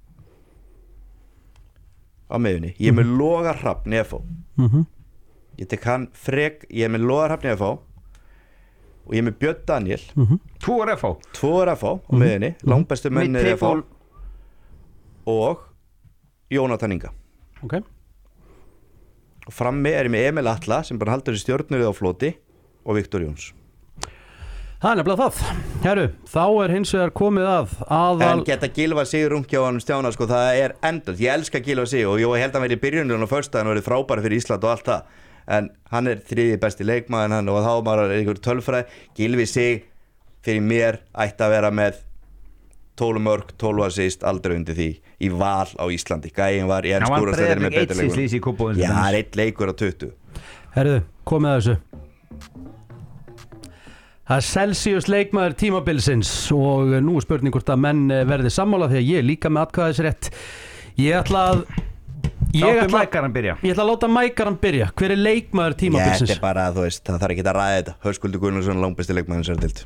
á miðjunni. Ég er með mm-hmm. Loga Hrafn í F O. Mm-hmm. Ég tek hann frek, ég er með Loga Hrafn í F O og ég er með Björn Daniel. Mm-hmm. Tvo er F O. Tvo er F O á miðjunni, mm-hmm. langbestu menn er F O og Jónatan Inga. Ok. Og frammi er ég með Emil Atla sem bara haldur í stjörnurið á floti og Viktor Jóns. Það er nefnilega það. Herru, þá er hins vegar komið að aðal... En geta Gylfa Sig rungi á hann Stjána, sko, það er endast. Ég elska Gylfa Sig og ég held að hann verið í byrjunum og föstudaginn og verið frábæri fyrir Ísland og allt það. En hann er þriði besti leikmaður hann og þá maður er einhver tölfræði. Gylfi Sig fyrir mér ætti að vera með tólf mörk, tólf assist, aldrei undir því í val á Íslandi. Gæinn var í ensku úrvalsdeildinni með betri leikur. Já, það er einn leikur á tuttugu. Herðu, komið að þessu. Það er Celsius leikmaður tímabilsins og nú er spurning hvort að menn verði sammála því að ég er líka með atkvæðisrétt. Ég ætla að Ég ætla, ég ætla að láta Mækaran byrja. Hver er leikmaður tímabilsins? Þetta er bara, þú veist, það þarf ekki að ræða þetta. Höskuldur Guðmundsson, langbesti leikmaður þessari deild.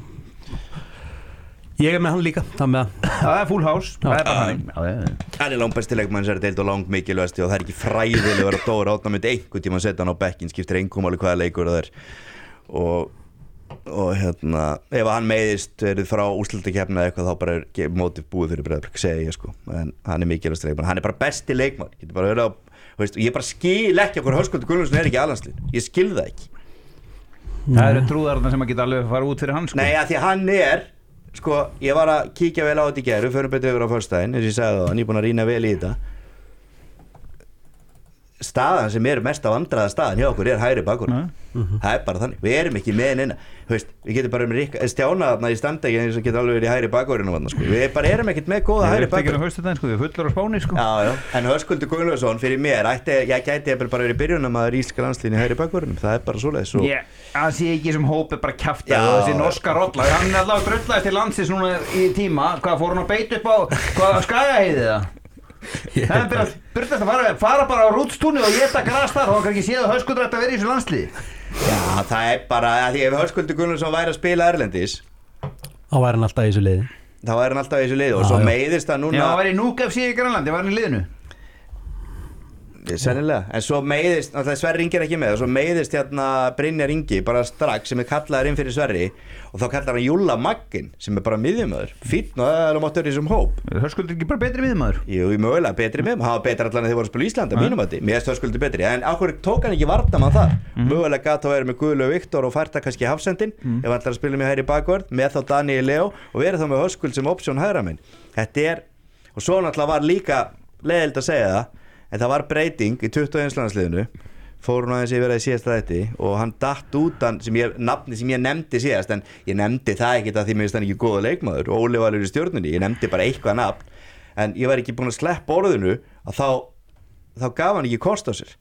Ég er með hann líka. Það með Það er full house. Það er bara hann. Hann er langbesti leikmaður þessari deild og lang mikilvægasti og það er ekki fræðileg að vera Dóra Árna myndi einhvern tíma að setja hann á bekkinn, skiptir engum máli hvaða leikur það er. Og og hérna, ef hann meiðist verið frá úrslitakeppni eða eitthvað þá bara er mótið búið fyrir Breiðablik, segi ég sko en hann er mikilvægast leikmaður, hann er bara besti leikmaður getur bara verið á, veist, ég bara skil ekki okkur Höskuldur Guðmundsson er ekki aðlandslið, ég skil það ekki. Það eru trúðarna sem að geta alveg að fara út fyrir hann sko. Nei, að því hann er sko, ég var að kíkja vel á þetta í gær, við förum betur yfir á föstudaginn eins og ég sagði það, ég er búin að rýna vel í þetta. Staðan sem er mest á vandraða staðan hjá okkur er hægri bakvörður. Mm-hmm. Það er bara þannig, við erum ekki með neina, veist, við getum bara með Rikka, Stjána þarna í standa ekki eins og getur alveg verið í hægri bakvörðinu sko. Við bara erum ekkert með góða hægri bakvörð sko. Við erum fullar á Spáni sko. Já, já. En Höskuldur Guðmundsson fyrir mér ætti, ég gæti bara verið í byrjunum að íslenska landslíðin í hægri bakvörðinu, það er bara svoleiðis og... yeah, það sé ekki sem hópi bara kjafta og þessi norska rolla, hann er allavega drullaðist til landsins núna í tíma, hvað fór hann að beita upp á hvað Skagaheiði það? Það er bara byrjast að fara, fara bara á Rútstúni og geta gras þar og hann kann ekki séð að Höskuldur ætti að vera í þessu landslið. Já, það er bara að því ef Höskuldur Guðmundsson væri að spila erlendis þá væri hann alltaf í þessu liði þá væri hann alltaf í þessu liði og svo meiðist það núna. Já, hann væri í Núk F C í Grænlandi, var hann í liðinu sennilega, en svo meiðist Sverri Ingi er ekki með og svo meiðist hérna Brynjar Ingi bara strax sem er kallaður inn fyrir Sverri og þá kallar hann Júlla Maggin sem er bara miðjumaður, fínn og það er máttur í þessum hóp. Höskuldur ekki bara betri miðjumaður? Jú, mögulega betri miðjumaður, hann var betri allan en þeir voru að spila í Íslandi, mínum að því, mér erst Höskuldur betri en áhverju tók hann ekki varnamann þar mm. mögulega gat að vera með Guðlaug Viktor og færta kannski Hafsendin mm. ef hann ætlar að spila með hægri bakvörð með þá Daniel Leo og verið þá með Höskuld sem option hægra minn. Þetta er, og svo náttúrulega var líka leiðilegt að segja það en það var breyting í tuttugu og eins landsliðinu fór hún aðeins yfir að síðasta þætti og hann datt út hann sem ég, nafni sem ég nefndi síðast en ég nefndi það ekki að því mér finnst hann ekki góða leikmaður og Óli var í stjórnunni, ég nefndi bara eitthvað nafn en ég var ekki búin að sleppa orðinu að þá, þá gaf hann ekki kost á sér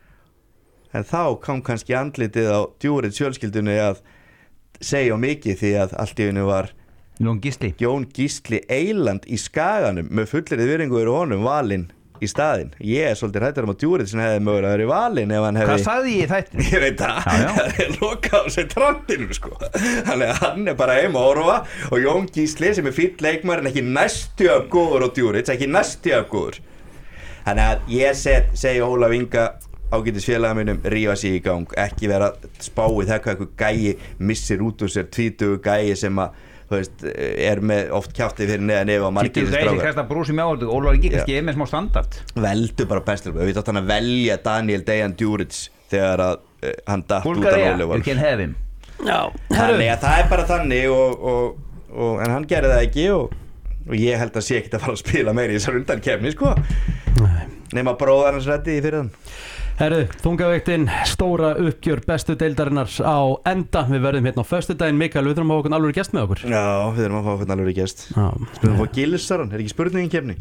en þá kom kannski andlitið á Djúrið fjölskyldunni að segja mikið því að allt í einu var Jón Gísli Jón Gísli Eyland í Skaganum með fullri virðingu fyrir honum valinn í staðinn. Ég er svolítið hræddur um að Djúrið sem hefði mögulega verið valinn ef hann hefði... Hvað sagði ég í þættinum? Ég veit það, það er lokað á sig trantinu sko. Þannig að hann er bara heima að horfa og Jón Gísli sem er fínn leikmaður en ekki næstu af góður á Djúrið, ekki næstu af góður. Þannig að ég set, segi Ólaf Inga ágætis félaga mínum rífa sig í gang, ekki vera spáið það hvað eitthvað gæi missir út úr sér tvítugu gæi sem að þú veist, er með oft kjáftið fyrir neðan ef að margir þessi strákar. Kittu kasta brúsi mjáður, Ólafur ekki kannski er með smá standard. Veldu bara bestur, við þáttum hann að velja Daniel Dejan Djuric þegar að uh, hann datt út af Ólafur. Bulgaria, you can have him. Já, Þannig að það er bara þannig og, og, og, en hann gerði það ekki og, og ég held að sé ekkert að fara að spila meira í þessar undankefni sko. Nema bróðar hans reddi í fyrir hann. Herru, þungaveiktin, stóra uppgjör bestu deildarinnar á enda. Við verðum hérna á föstudaginn. Mikael, við þurfum að hafa okkur alveg gest með okkur. Já, við þurfum að fá okkur alveg gest. Spurðum að fá Gilsaran, er ekki spurningin kefni?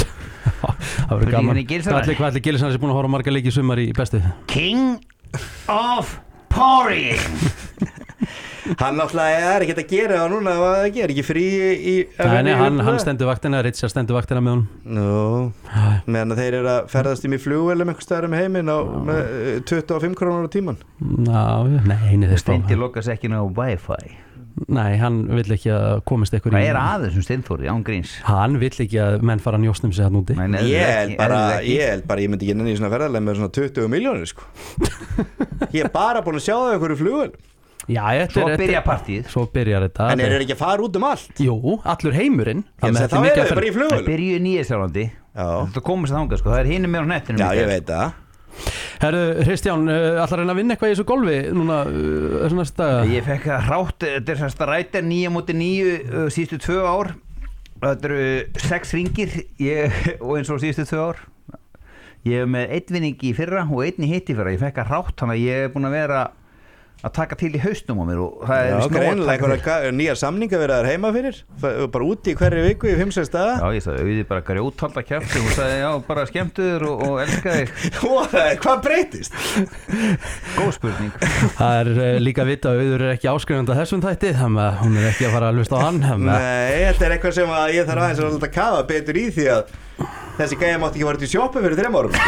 Það verður gaman. Hvað ætli Gilsaran sem búin að horfa marga leiki í sumar í bestu? King of Pouring. Hann náttúrulega er ekkert að gera það núna, það er ekki, er ekki frí í... Nei, hann, hann stendur vaktina, Richard stendur vaktina með hún. Nú, meðan þeir eru að ferðast í mig flugvelum einhver staðar um heiminn á með tuttugu og fimm krónur á tíman. Ná, nei, nei, þeir Steindi lokast ekki ná Wi-Fi. Nei, hann vill ekki að komist ykkur í... Hvað er aðeins um Steinþóri, án gríns? Hann vill ekki að menn fara að njósnum sig hann úti. Nei, ég held bara, ég held bara, ég myndi ekki nenni í svona ferðarlega með svona tuttugu miljónir, sko. Ég er bara búin að sjá það ykkur í flugvelum. Já, svo byrja partíð. Svo byrjar þetta. En er þeir ekki að fara út um allt? Jú, allur heimurinn. Þá er þeir bara í flugvelum. Það byrju í Nýja-Sjálandi. Það komast þangað, sko. Það er hinum með á nettinu. Já, ég veit það. Herru, Kristján, ætlar að reyna að vinna eitthvað í þessu golfi núna þessum næstu daga? Ég fekk að hrátt, þetta er sérst að ræta nýja móti nýju síðustu tvö ár. Þetta eru sex ringir ég, og eins og síðustu tvö ár. Ég hef með einn vinning í fyrra og einn í hitt í fyrra. Ég fekk að hrátt, þannig að ég er búin að vera að taka til í hausnum á mér og það er já, greinlega einhverja nýjar samninga verið þar heima fyrir bara úti í hverju viku í fimm sex daga. Já, ég sagði, auðvitað bara grjóthalda kjafti og hún sagði, já, bara skemmtuður og, og elska þig. Hvað breytist? Góð spurning. Það er uh, líka að vita að auður er ekki áskrifandi að þessum þætti, þannig að hún er ekki að fara að hlusta á hann. Nei, þetta er eitthvað sem að ég þarf aðeins að láta kafa betur í því að þessi gæja mátti ekki fara til sjoppu fyrir þrem árum.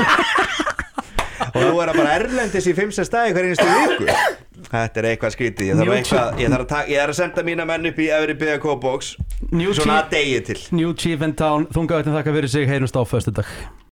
Og nú er það bara erlendis í fimm sex dagi hver einustu viku. Þetta er eitthvað skrítið. Ég þarf, eitthvað, ég þarf, að, ta- ég þarf að senda mína menn upp í Every B K box svona að degi til. New Chief in Town, þungavættin þakka fyrir sig, heyrumst á föstudag.